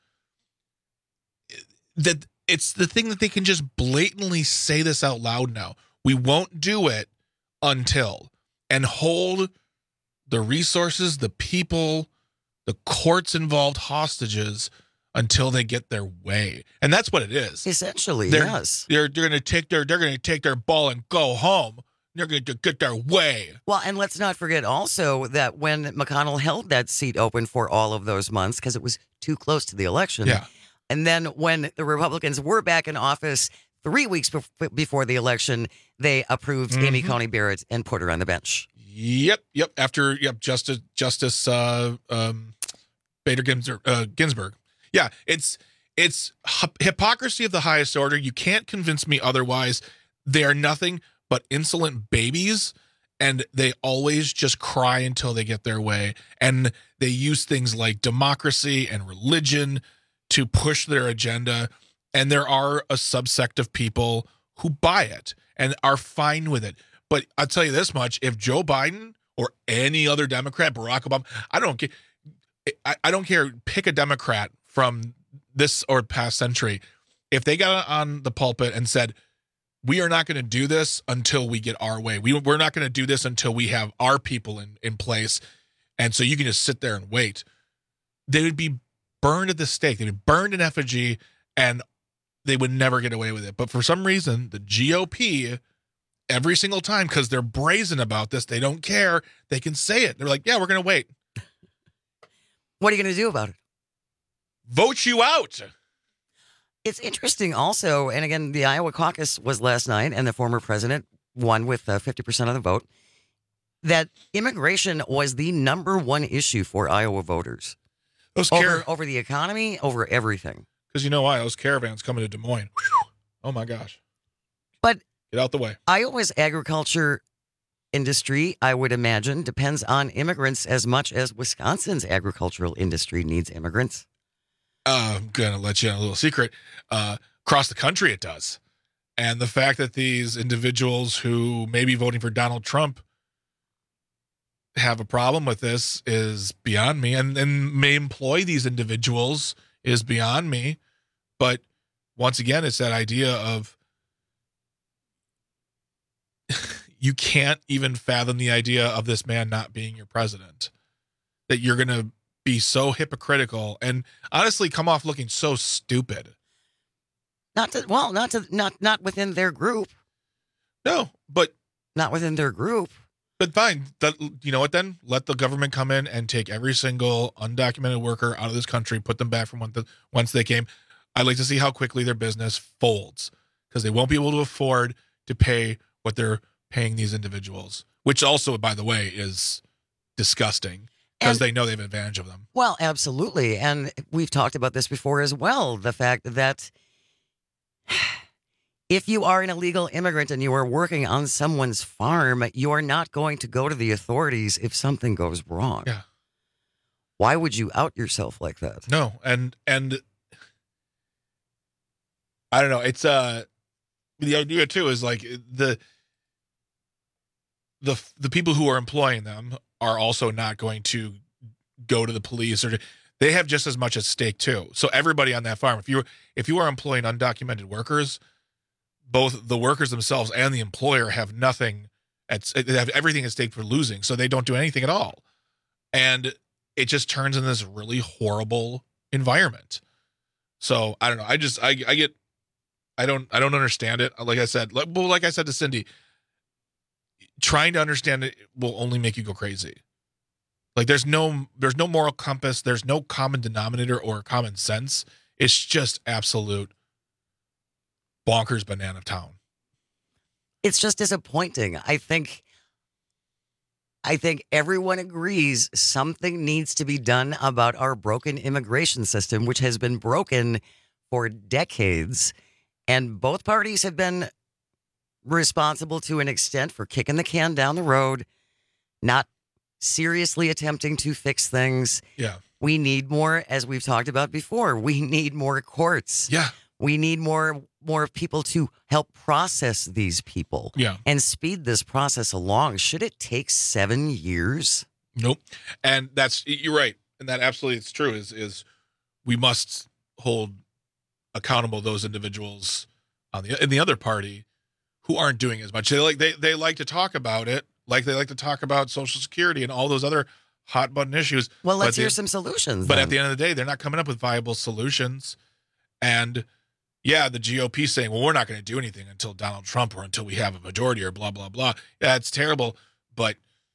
That it's the thing that they can just blatantly say this out loud now. We won't do it until, and hold the resources, the people, the courts involved hostages until they get their way. And that's what it is. Essentially, they're, yes. They're they're going to take their they're going to take their ball and go home. They're going to get their way. Well, and let's not forget also that when McConnell held that seat open for all of those months because it was too close to the election. Yeah. And then when the Republicans were back in office three weeks bef- before the election, they approved Mhm. Amy Coney Barrett and put her on the bench. Yep, yep. After yep, Justice Justice uh, um, Bader Ginsburg, uh, Ginsburg. Yeah, it's it's hy- hypocrisy of the highest order. You can't convince me otherwise. They are nothing but insolent babies, and they always just cry until they get their way. And they use things like democracy and religion to push their agenda. And there are a subsect of people who buy it and are fine with it. But I'll tell you this much: if Joe Biden or any other Democrat, Barack Obama, I don't care. I, I don't care. Pick a Democrat from this or past century. If they got on the pulpit and said, "We are not going to do this until we get our way. We, we're not going to do this until we have our people in, in place. And so you can just sit there and wait," they would be burned at the stake. They'd be burned in effigy, and they would never get away with it. But for some reason, the G O P, every single time, because they're brazen about this, they don't care. They can say it. They're like, "Yeah, we're going to wait." What are you going to do about it? Vote you out. It's interesting also, and again, the Iowa caucus was last night, and the former president won with uh, fifty percent of the vote, that immigration was the number one issue for Iowa voters. Those over, car- over the economy, over everything. Because you know why? Those caravans coming to Des Moines. Oh, my gosh. But Get out the way. Iowa's agriculture industry, I would imagine, depends on immigrants as much as Wisconsin's agricultural industry needs immigrants. Uh, I'm going to let you in a little secret. Uh, across the country, it does. And the fact that these individuals who may be voting for Donald Trump have a problem with this is beyond me, and, and may employ these individuals is beyond me. But once again, it's that idea of you can't even fathom the idea of this man not being your president, that you're going to be so hypocritical and honestly come off looking so stupid. Not to, well, not to, not, not within their group. No, but not within their group. But fine. That, you know what then? Let the government come in and take every single undocumented worker out of this country, put them back from whence the, whence they came. I'd like to see how quickly their business folds, because they won't be able to afford to pay what they're paying these individuals, which also, by the way, is disgusting because they know they have advantage of them. Well, absolutely. And we've talked about this before as well. The fact that if you are an illegal immigrant and you are working on someone's farm, you are not going to go to the authorities if something goes wrong. Yeah. Why would you out yourself like that? No. And, and I don't know. It's, uh, the idea too is like the, the, the people who are employing them are also not going to go to the police, or to, they have just as much at stake too. So everybody on that farm, if you if you are employing undocumented workers, both the workers themselves and the employer have nothing at they have everything at stake for losing. So they don't do anything at all, and it just turns in this really horrible environment. So I don't know. I just I I get I don't I don't understand it. Like I said, like, well, like I said to Cindy, trying to understand it will only make you go crazy. Like there's no there's no moral compass, there's no common denominator or common sense. It's just absolute bonkers banana town. It's just disappointing. I think I think everyone agrees something needs to be done about our broken immigration system, which has been broken for decades. And both parties have been responsible to an extent for kicking the can down the road, not seriously attempting to fix things. Yeah. We need more, as we've talked about before, we need more courts. Yeah. We need more more people to help process these people. Yeah. And speed this process along. Should it take seven years? Nope. And that's, you're right. And that absolutely is true, is is we must hold accountable those individuals on the in the other party who aren't doing as much. They like they, they like to talk about it, like they like to talk about Social Security and all those other hot button issues. Well, let's they, hear some solutions. But then. at the end of the day, they're not coming up with viable solutions. And yeah, the G O P saying, well, we're not going to do anything until Donald Trump or until we have a majority or blah, blah, blah. Yeah, it's terrible. But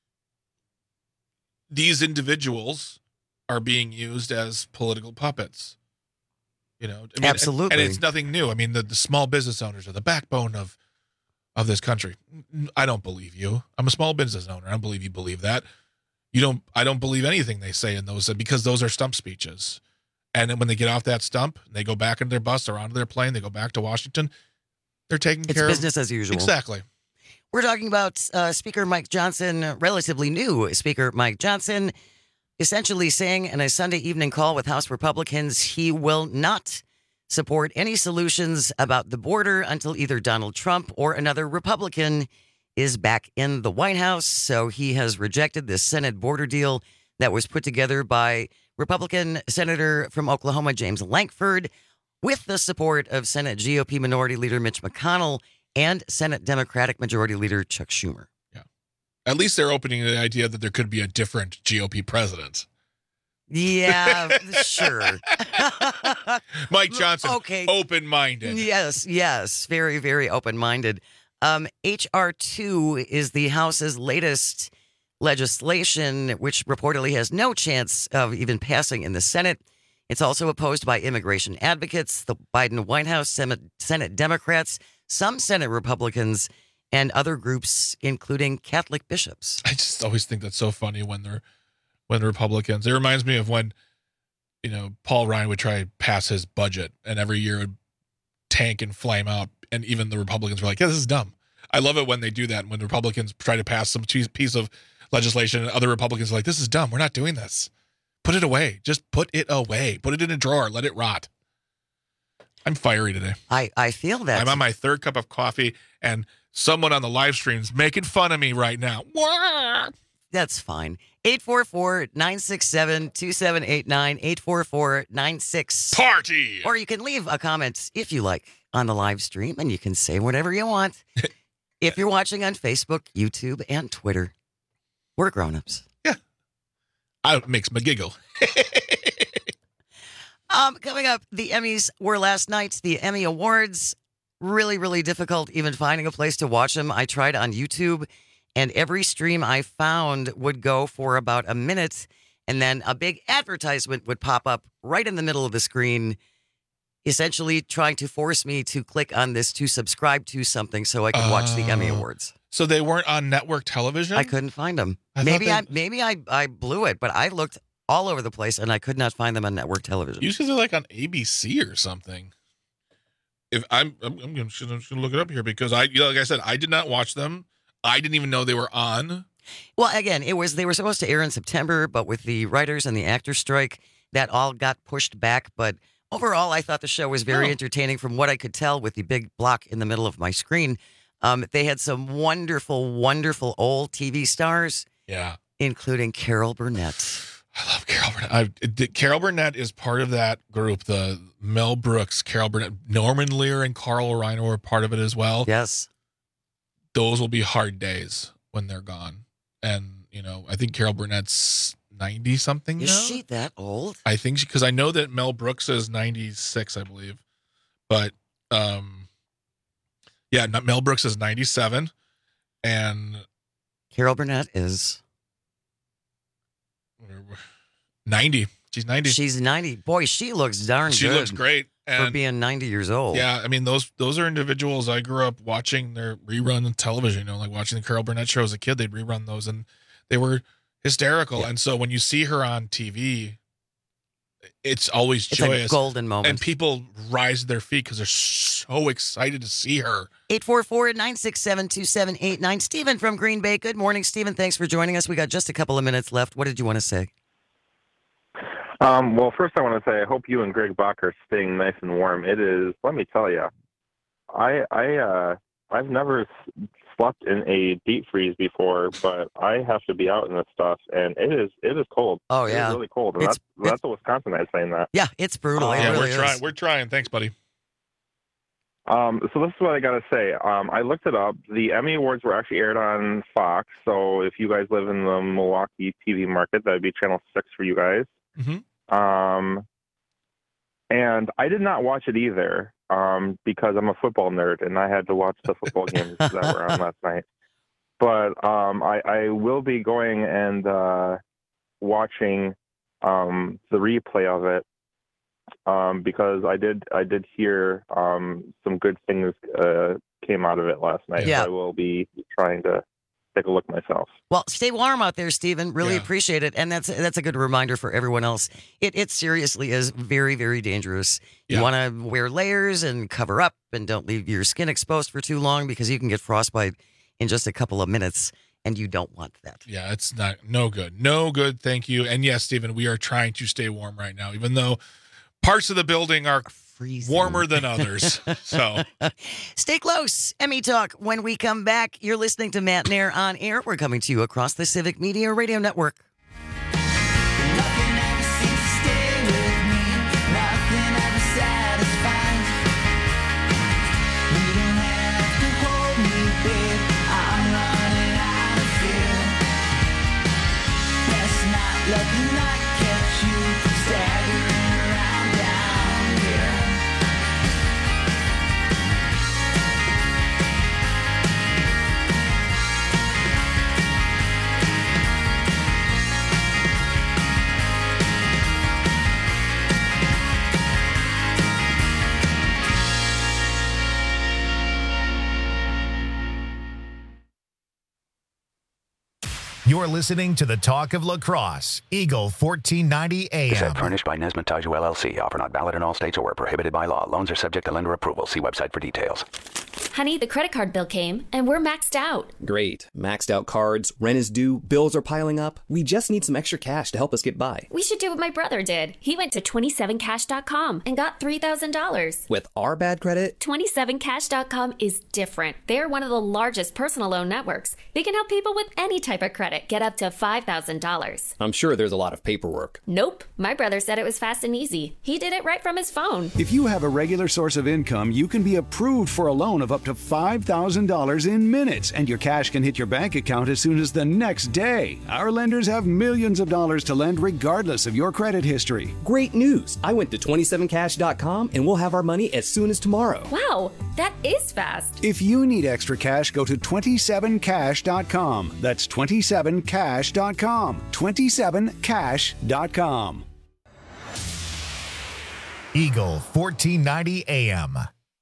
these individuals are being used as political puppets. You know, I mean, absolutely. And, and it's nothing new. I mean, the, the small business owners are the backbone of of this country. I don't believe you. I'm a small business owner. I don't believe you believe that. You don't. I don't believe anything they say in those, because those are stump speeches. And then when they get off that stump, they go back into their bus or onto their plane. They go back to Washington. They're taking it's care of business as usual. Exactly. We're talking about uh, Speaker Mike Johnson, relatively new Speaker Mike Johnson, essentially saying in a Sunday evening call with House Republicans he will not support any solutions about the border until either Donald Trump or another Republican is back in the White House. So he has rejected this Senate border deal that was put together by Republican Senator from Oklahoma, James Lankford, with the support of Senate G O P Minority Leader Mitch McConnell and Senate Democratic Majority Leader Chuck Schumer. Yeah. At least they're opening the idea that there could be a different G O P president. Yeah, sure. Mike Johnson, okay. Open-minded. Yes, yes. Very, very open-minded. Um, H R two is the House's latest legislation, which reportedly has no chance of even passing in the Senate. It's also opposed by immigration advocates, the Biden White House, Senate Democrats, some Senate Republicans, and other groups, including Catholic bishops. I just always think that's so funny when they're when Republicans. It reminds me of when, you know, Paul Ryan would try to pass his budget, and every year it would tank and flame out, and even the Republicans were like, "Yeah, this is dumb." I love it when they do that, when Republicans try to pass some piece of legislation and other Republicans are like, this is dumb. We're not doing this. Put it away. Just put it away. Put it in a drawer. Let it rot. I'm fiery today. I, I feel that. I'm on my third cup of coffee, and someone on the live stream's making fun of me right now. That's fine. eight four four, nine six seven, two seven eight nine, eight four four, nine six. Party! Or you can leave a comment, if you like, on the live stream, and you can say whatever you want. If you're watching on Facebook, YouTube, and Twitter, we're grown-ups. Yeah. I, it makes me giggle. um, coming up, the Emmys were last night. The Emmy Awards, really, really difficult even finding a place to watch them. I tried on YouTube, and every stream I found would go for about a minute, and then a big advertisement would pop up right in the middle of the screen, essentially trying to force me to click on this to subscribe to something so I could watch the Emmy Awards. So they weren't on network television? I couldn't find them. I maybe they... I maybe I, I blew it, but I looked all over the place, and I could not find them on network television. Usually they're like on A B C or something. If I'm, I'm, I'm going to look it up here because I, you know, like I said, I did not watch them. I didn't even know they were on. Well, again, it was they were supposed to air in September, but with the writers and the actors strike, that all got pushed back. But overall, I thought the show was very Oh. entertaining from what I could tell with the big block in the middle of my screen. Um, they had some wonderful, wonderful old T V stars. Yeah. Including Carol Burnett. I love Carol Burnett. I, Carol Burnett is part of that group. The Mel Brooks, Carol Burnett, Norman Lear, and Carl Reiner were part of it as well. Yes. Those will be hard days when they're gone. And, you know, I think Carol Burnett's ninety something Is now. she that old? I think because I know that Mel Brooks is ninety-six, I believe. But, um, yeah, not, Mel Brooks is ninety-seven. And Carol Burnett is ninety. She's ninety. She's ninety. Boy, she looks darn She good. looks great. For And being ninety years old. yeah, I mean, those those are individuals I grew up watching their rerun on television, you know, like watching the Carol Burnett show as a kid. They'd rerun those, and they were hysterical. Yeah. And so when you see her on T V, it's always It's joyous. a golden moment. And people rise to their feet because they're so excited to see her. eight four four, nine six seven, two seven eight nine. Stephen from Green Bay. Good morning, Stephen. Thanks for joining us. We got just a couple of minutes left. What did you want to say? Um, well, first I want to say I hope you and Greg Bach are staying nice and warm. It is, let me tell you, I, I, uh, I've never s- slept in a deep freeze before, but I have to be out in this stuff, and it is, it is cold. Oh, It is yeah. really cold. And It's- that's, that's a Wisconsin guy saying that. Yeah, it's brutal. It yeah, really we're is. trying. We're trying. Thanks, buddy. Um, so this is what I got to say. Um, I looked it up. The Emmy Awards were actually aired on Fox. So if you guys live in the Milwaukee T V market, that'd be channel six for you guys. Mm-hmm. Um, and I did not watch it either um, because I'm a football nerd and I had to watch the football games that were on last night. But um, I, I will be going and uh, watching um, the replay of it um, because I did I did hear um, some good things uh, came out of it last night. Yeah. So I will be trying to take a look myself. Well, stay warm out there, Stephen. Really Yeah. appreciate it. And that's that's a good reminder for everyone else. It it seriously is very, very dangerous. You Yeah. want to wear layers and cover up and don't leave your skin exposed for too long because you can get frostbite in just a couple of minutes, and you don't want that. Yeah, it's not no good. No good. Thank you. And yes, Stephen, we are trying to stay warm right now, even though parts of the building are freezing, warmer than others. So Stay close. Emmy Talk. When we come back, you're listening to Matt Nair on air. We're coming to you across the Civic Media Radio Network. You're listening to the Talk of Lacrosse, Eagle fourteen ninety A M. Cassette furnished by Nesmith Taiju L L C. Offer not valid in all states or prohibited by law. Loans are subject to lender approval. See website for details. Honey, the credit card bill came, and we're maxed out. Great. Maxed out cards, rent is due, bills are piling up. We just need some extra cash to help us get by. We should do what my brother did. He went to twenty-seven cash dot com and got three thousand dollars. With our bad credit? twenty-seven cash dot com is different. They're one of the largest personal loan networks. They can help people with any type of credit get up to five thousand dollars. I'm sure there's a lot of paperwork. Nope. My brother said it was fast and easy. He did it right from his phone. If you have a regular source of income, you can be approved for a loan of up to five thousand dollars in minutes, and your cash can hit your bank account as soon as the next day. Our lenders have millions of dollars to lend regardless of your credit history. Great news! I went to twenty-seven cash dot com and we'll have our money as soon as tomorrow. Wow, that is fast. If you need extra cash, go to twenty-seven cash dot com. That's twenty-seven cash dot com. twenty-seven cash dot com. Eagle fourteen ninety A M.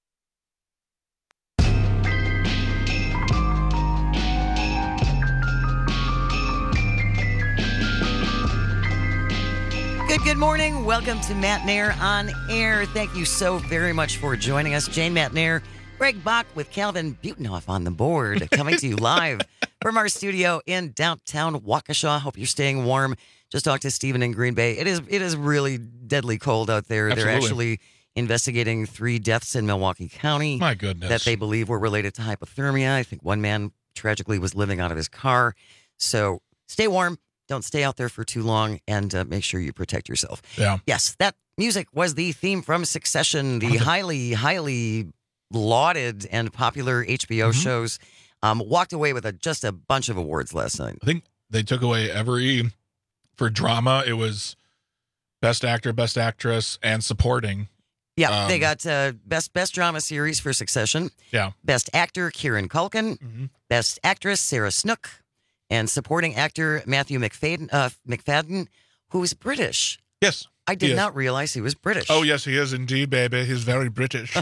Good, good morning. Welcome to Matt Nair on Air. Thank you so very much for joining us. Jane Matt Nair, Greg Bach with Calvin Butenhoff on the board, coming to you live from our studio in downtown Waukesha. Hope you're staying warm. Just talked to Stephen in Green Bay. It is it is really deadly cold out there. Absolutely. They're actually investigating three deaths in Milwaukee County. My goodness. That they believe were related to hypothermia. I think one man tragically was living out of his car. So stay warm. Don't stay out there for too long, and uh, make sure you protect yourself. Yeah. Yes, that music was the theme from Succession, the highly, highly lauded and popular H B O Mm-hmm. shows. Um, walked away with a, just a bunch of awards last night. I think they took away every, for drama, it was Best Actor, Best Actress, and Supporting. Yeah, Um, they got uh, best best drama series for Succession. Yeah. Best actor Kieran Culkin. Mm-hmm. Best actress Sarah Snook. And supporting actor Matthew McFadden, uh, McFadden, who's British. Yes. I he did is. not realize he was British. Oh, yes, he is indeed, baby. He's very British.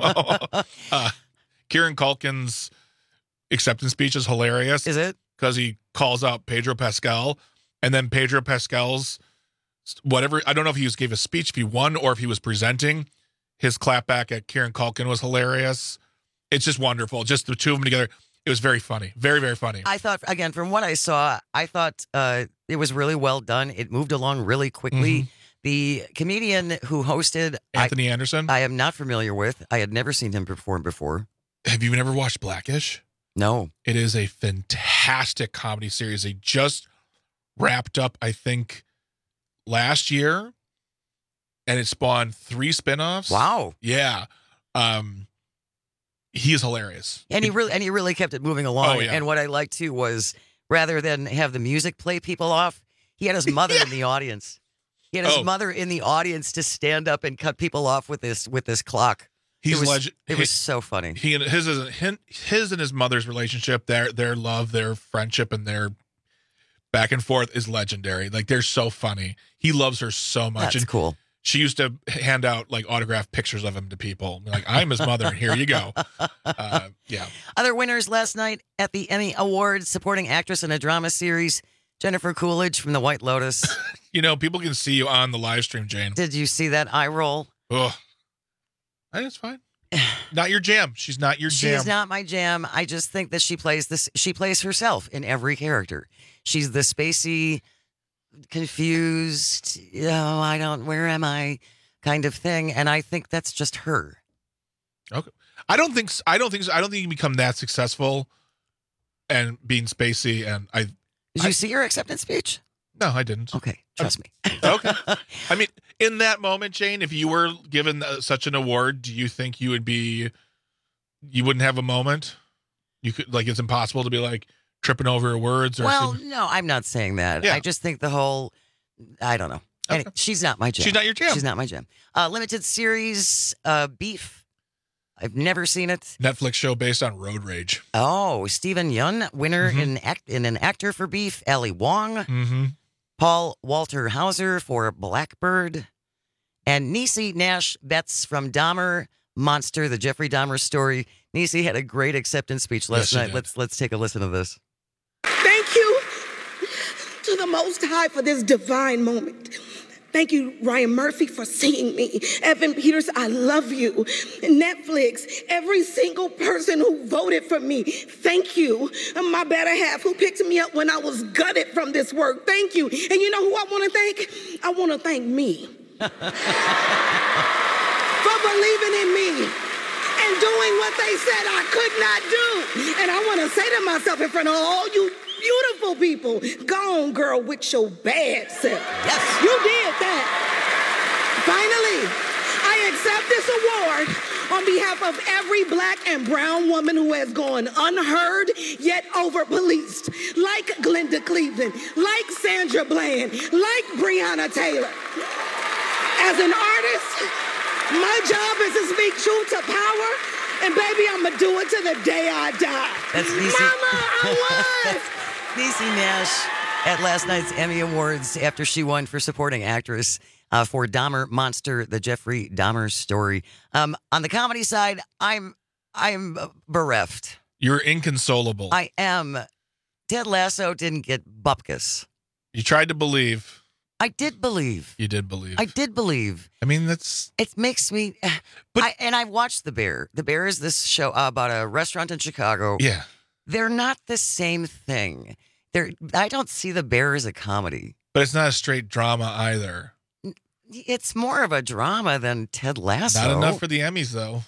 uh, Kieran Culkin's acceptance speech is hilarious. Is it? Because he calls out Pedro Pascal, and then Pedro Pascal's whatever. I don't know if he just gave a speech, if he won, or if he was presenting. His clapback at Kieran Culkin was hilarious. It's just wonderful. Just the two of them together. It was very funny. Very, very funny. I thought, again, from what I saw, I thought uh, it was really well done. It moved along really quickly. Mhm. The comedian who hosted Anthony I, Anderson. I am not familiar with. I had never seen him perform before. Have you never watched Blackish? No. It is a fantastic comedy series. They just wrapped up, I think, last year, and it spawned three spinoffs. Wow. Yeah. Um, he is hilarious. And he really and he really kept it moving along. Oh, yeah. And what I liked too was rather than have the music play people off, he had his mother in the audience. He had his Oh. mother in the audience to stand up and cut people off with this with this clock. He's it was, legend. It was so funny. He and his is his and his mother's relationship, their their love, their friendship, and their back and forth is legendary. Like they're so funny. He loves her so much. That's and cool. She used to hand out like autographed pictures of him to people. Like, I'm his mother. Here you go. Uh, yeah. Other winners last night at the Emmy Awards, supporting actress in a drama series, Jennifer Coolidge from The White Lotus. You know, people can see you on the live stream, Jane. Did you see that eye roll? Ugh. I think it's fine. Not your jam. She's not your jam. She's not my jam. I just think that she plays this. She plays herself in every character. She's the spacey, confused, you know, I don't, where am I kind of thing. And I think that's just her. Okay. I don't think, s- I don't think, so. I don't think you can become that successful and being spacey. And I, Did you see her acceptance speech? no, I didn't. Okay. Trust me. Okay. I mean, in that moment, Jane, if you were given uh, such an award, do you think you would be, you wouldn't have a moment? You could, like, it's impossible to be like tripping over her words or Well, something. no, I'm not saying that. Yeah. I just think the whole, I don't know. Any- she's not my jam. She's not your jam. She's not my jam. Uh, limited series, uh, Beef. I've never seen it. Netflix show based on road rage. Oh, Stephen Yun, winner Mhm. in act in an actor for Beef. Ali Wong, Mm-hmm. Paul Walter Hauser for Blackbird, and Niecy Nash Betts from Dahmer Monster, the Jeffrey Dahmer story. Niecy had a great acceptance speech last Yes, she night. did. Let's let's take a listen to this. Thank you to the Most High for this divine moment. Thank you, Ryan Murphy, for seeing me. Evan Peters, I love you. Netflix, every single person who voted for me, thank you. And my better half who picked me up when I was gutted from this work, thank you. And you know who I want to thank? I want to thank me. For believing in me and doing what they said I could not do. And I want to say to myself in front of all you beautiful people, go on, girl, with your bad self. Yes. You did that. Finally, I accept this award on behalf of every black and brown woman who has gone unheard yet over-policed, like Glenda Cleveland, like Sandra Bland, like Breonna Taylor. As an artist, my job is to speak truth to power, and baby, I'm gonna do it to the day I die. That's Niecy. Mama, I won! Niecy Nash at last night's Emmy Awards after she won for supporting actress uh, for Dahmer Monster, the Jeffrey Dahmer story. Um, on the comedy side, I'm I'm bereft. You're inconsolable. I am. Ted Lasso didn't get bupkis. You tried to believe. I did believe. You did believe. I did believe. I mean, that's... It makes me... But I, and I watched The Bear. The Bear is this show about a restaurant in Chicago. Yeah. They're not the same thing. They're, I don't see The Bear as a comedy. But it's not a straight drama either. It's more of a drama than Ted Lasso. Not enough for the Emmys, though.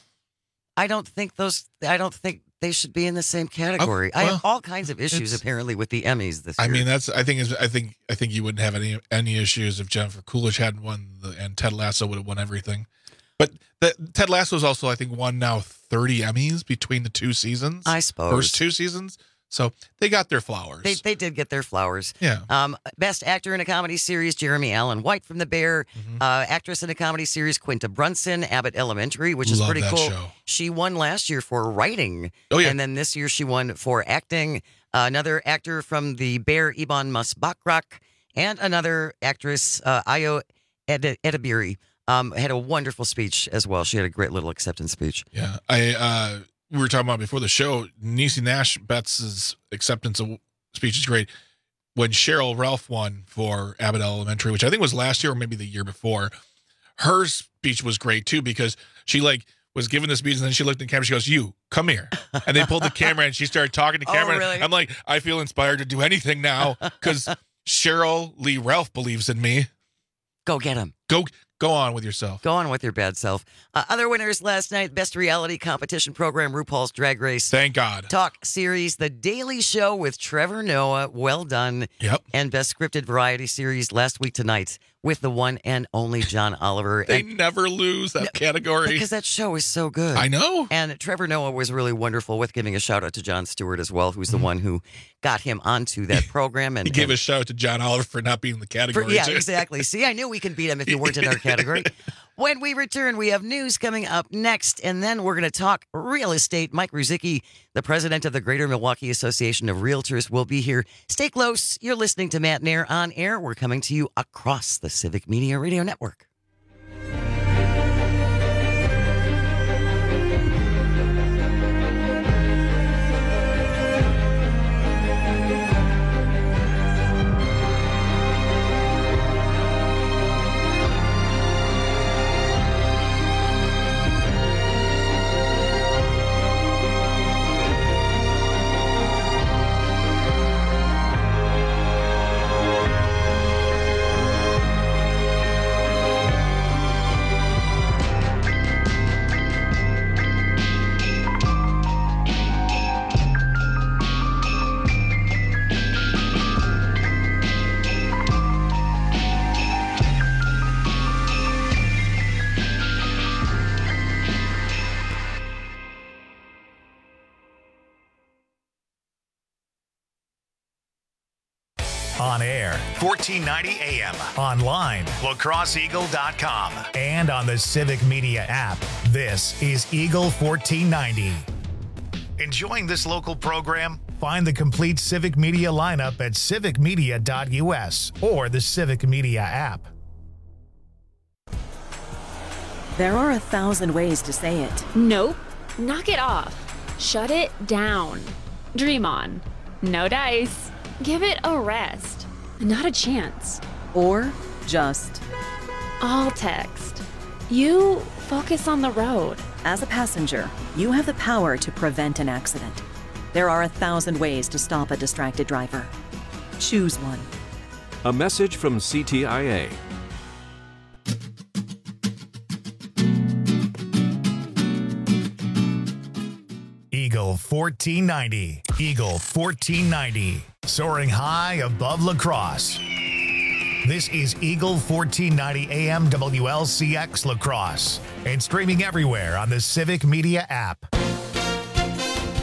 I don't think those... I don't think... They should be in the same category. Oh, well, I have all kinds of issues apparently with the Emmys this year. I mean, that's. I think. Is I think. I think you wouldn't have any any issues if Jennifer Coolidge hadn't won, the, and Ted Lasso would have won everything. But the, Ted Lasso's also, I think, won now thirty Emmys between the two seasons. I suppose first two seasons. So they got their flowers. They they did get their flowers. Yeah. Um, best actor in a comedy series, Jeremy Allen White from The Bear. Mm-hmm. Uh, actress in a comedy series, Quinta Brunson, Abbott Elementary, which is Love pretty that cool. show. She won last year for writing. Oh, yeah. And then this year she won for acting. Uh, another actor from The Bear, Ibn Masbakrak, and another actress, uh, Ayo Ed- Edebiri, um, had a wonderful speech as well. She had a great little acceptance speech. Yeah. I. Uh, we were talking about before the show. Niecy Nash Betts' acceptance of speech is great. When Cheryl Ralph won for Abbott Elementary, which I think was last year or maybe the year before, her speech was great too because she like was giving the speech and then she looked at the camera. She goes, "You come here," and they pulled the camera and she started talking to Oh, camera. really? I'm like, I feel inspired to do anything now because Cheryl Lee Ralph believes in me. Go get him. Go. Go on with yourself. Go on with your bad self. Uh, other winners last night, Best Reality Competition Program, RuPaul's Drag Race. Thank God. Talk Series, The Daily Show with Trevor Noah. Well done. Yep. And Best Scripted Variety Series Last Week Tonight with the one and only John Oliver. They and, never lose that category. Because that show is so good. I know. And Trevor Noah was really wonderful with giving a shout out to Jon Stewart as well, who's the Mm-hmm. one who got him onto that program. And He gave and, a shout out to John Oliver for not being in the for, category. yeah, too. exactly. See, I knew we could beat him if you weren't in our category. When we return, we have news coming up next, and then we're going to talk real estate. Mike Ruzicki, the president of the Greater Milwaukee Association of Realtors, will be here. Stay close. You're listening to Matt Nair on Air. We're coming to you across the Civic Media Radio Network. On air, fourteen ninety A M. Online, la crosse eagle dot com. And on the Civic Media app. This is Eagle fourteen ninety. Enjoying this local program? Find the complete Civic Media lineup at civic media dot u s or the Civic Media app. There are a thousand ways to say it. Nope. Knock it off. Shut it down. Dream on. No dice. Give it a rest. Not a chance. Or just I'll text. You focus on the road. As a passenger, you have the power to prevent an accident. There are a thousand ways to stop a distracted driver. Choose one. A message from C T I A. Eagle fourteen ninety. Eagle fourteen ninety. Soaring high above La Crosse. This is Eagle fourteen ninety A M W L C X La Crosse and streaming everywhere on the Civic Media app.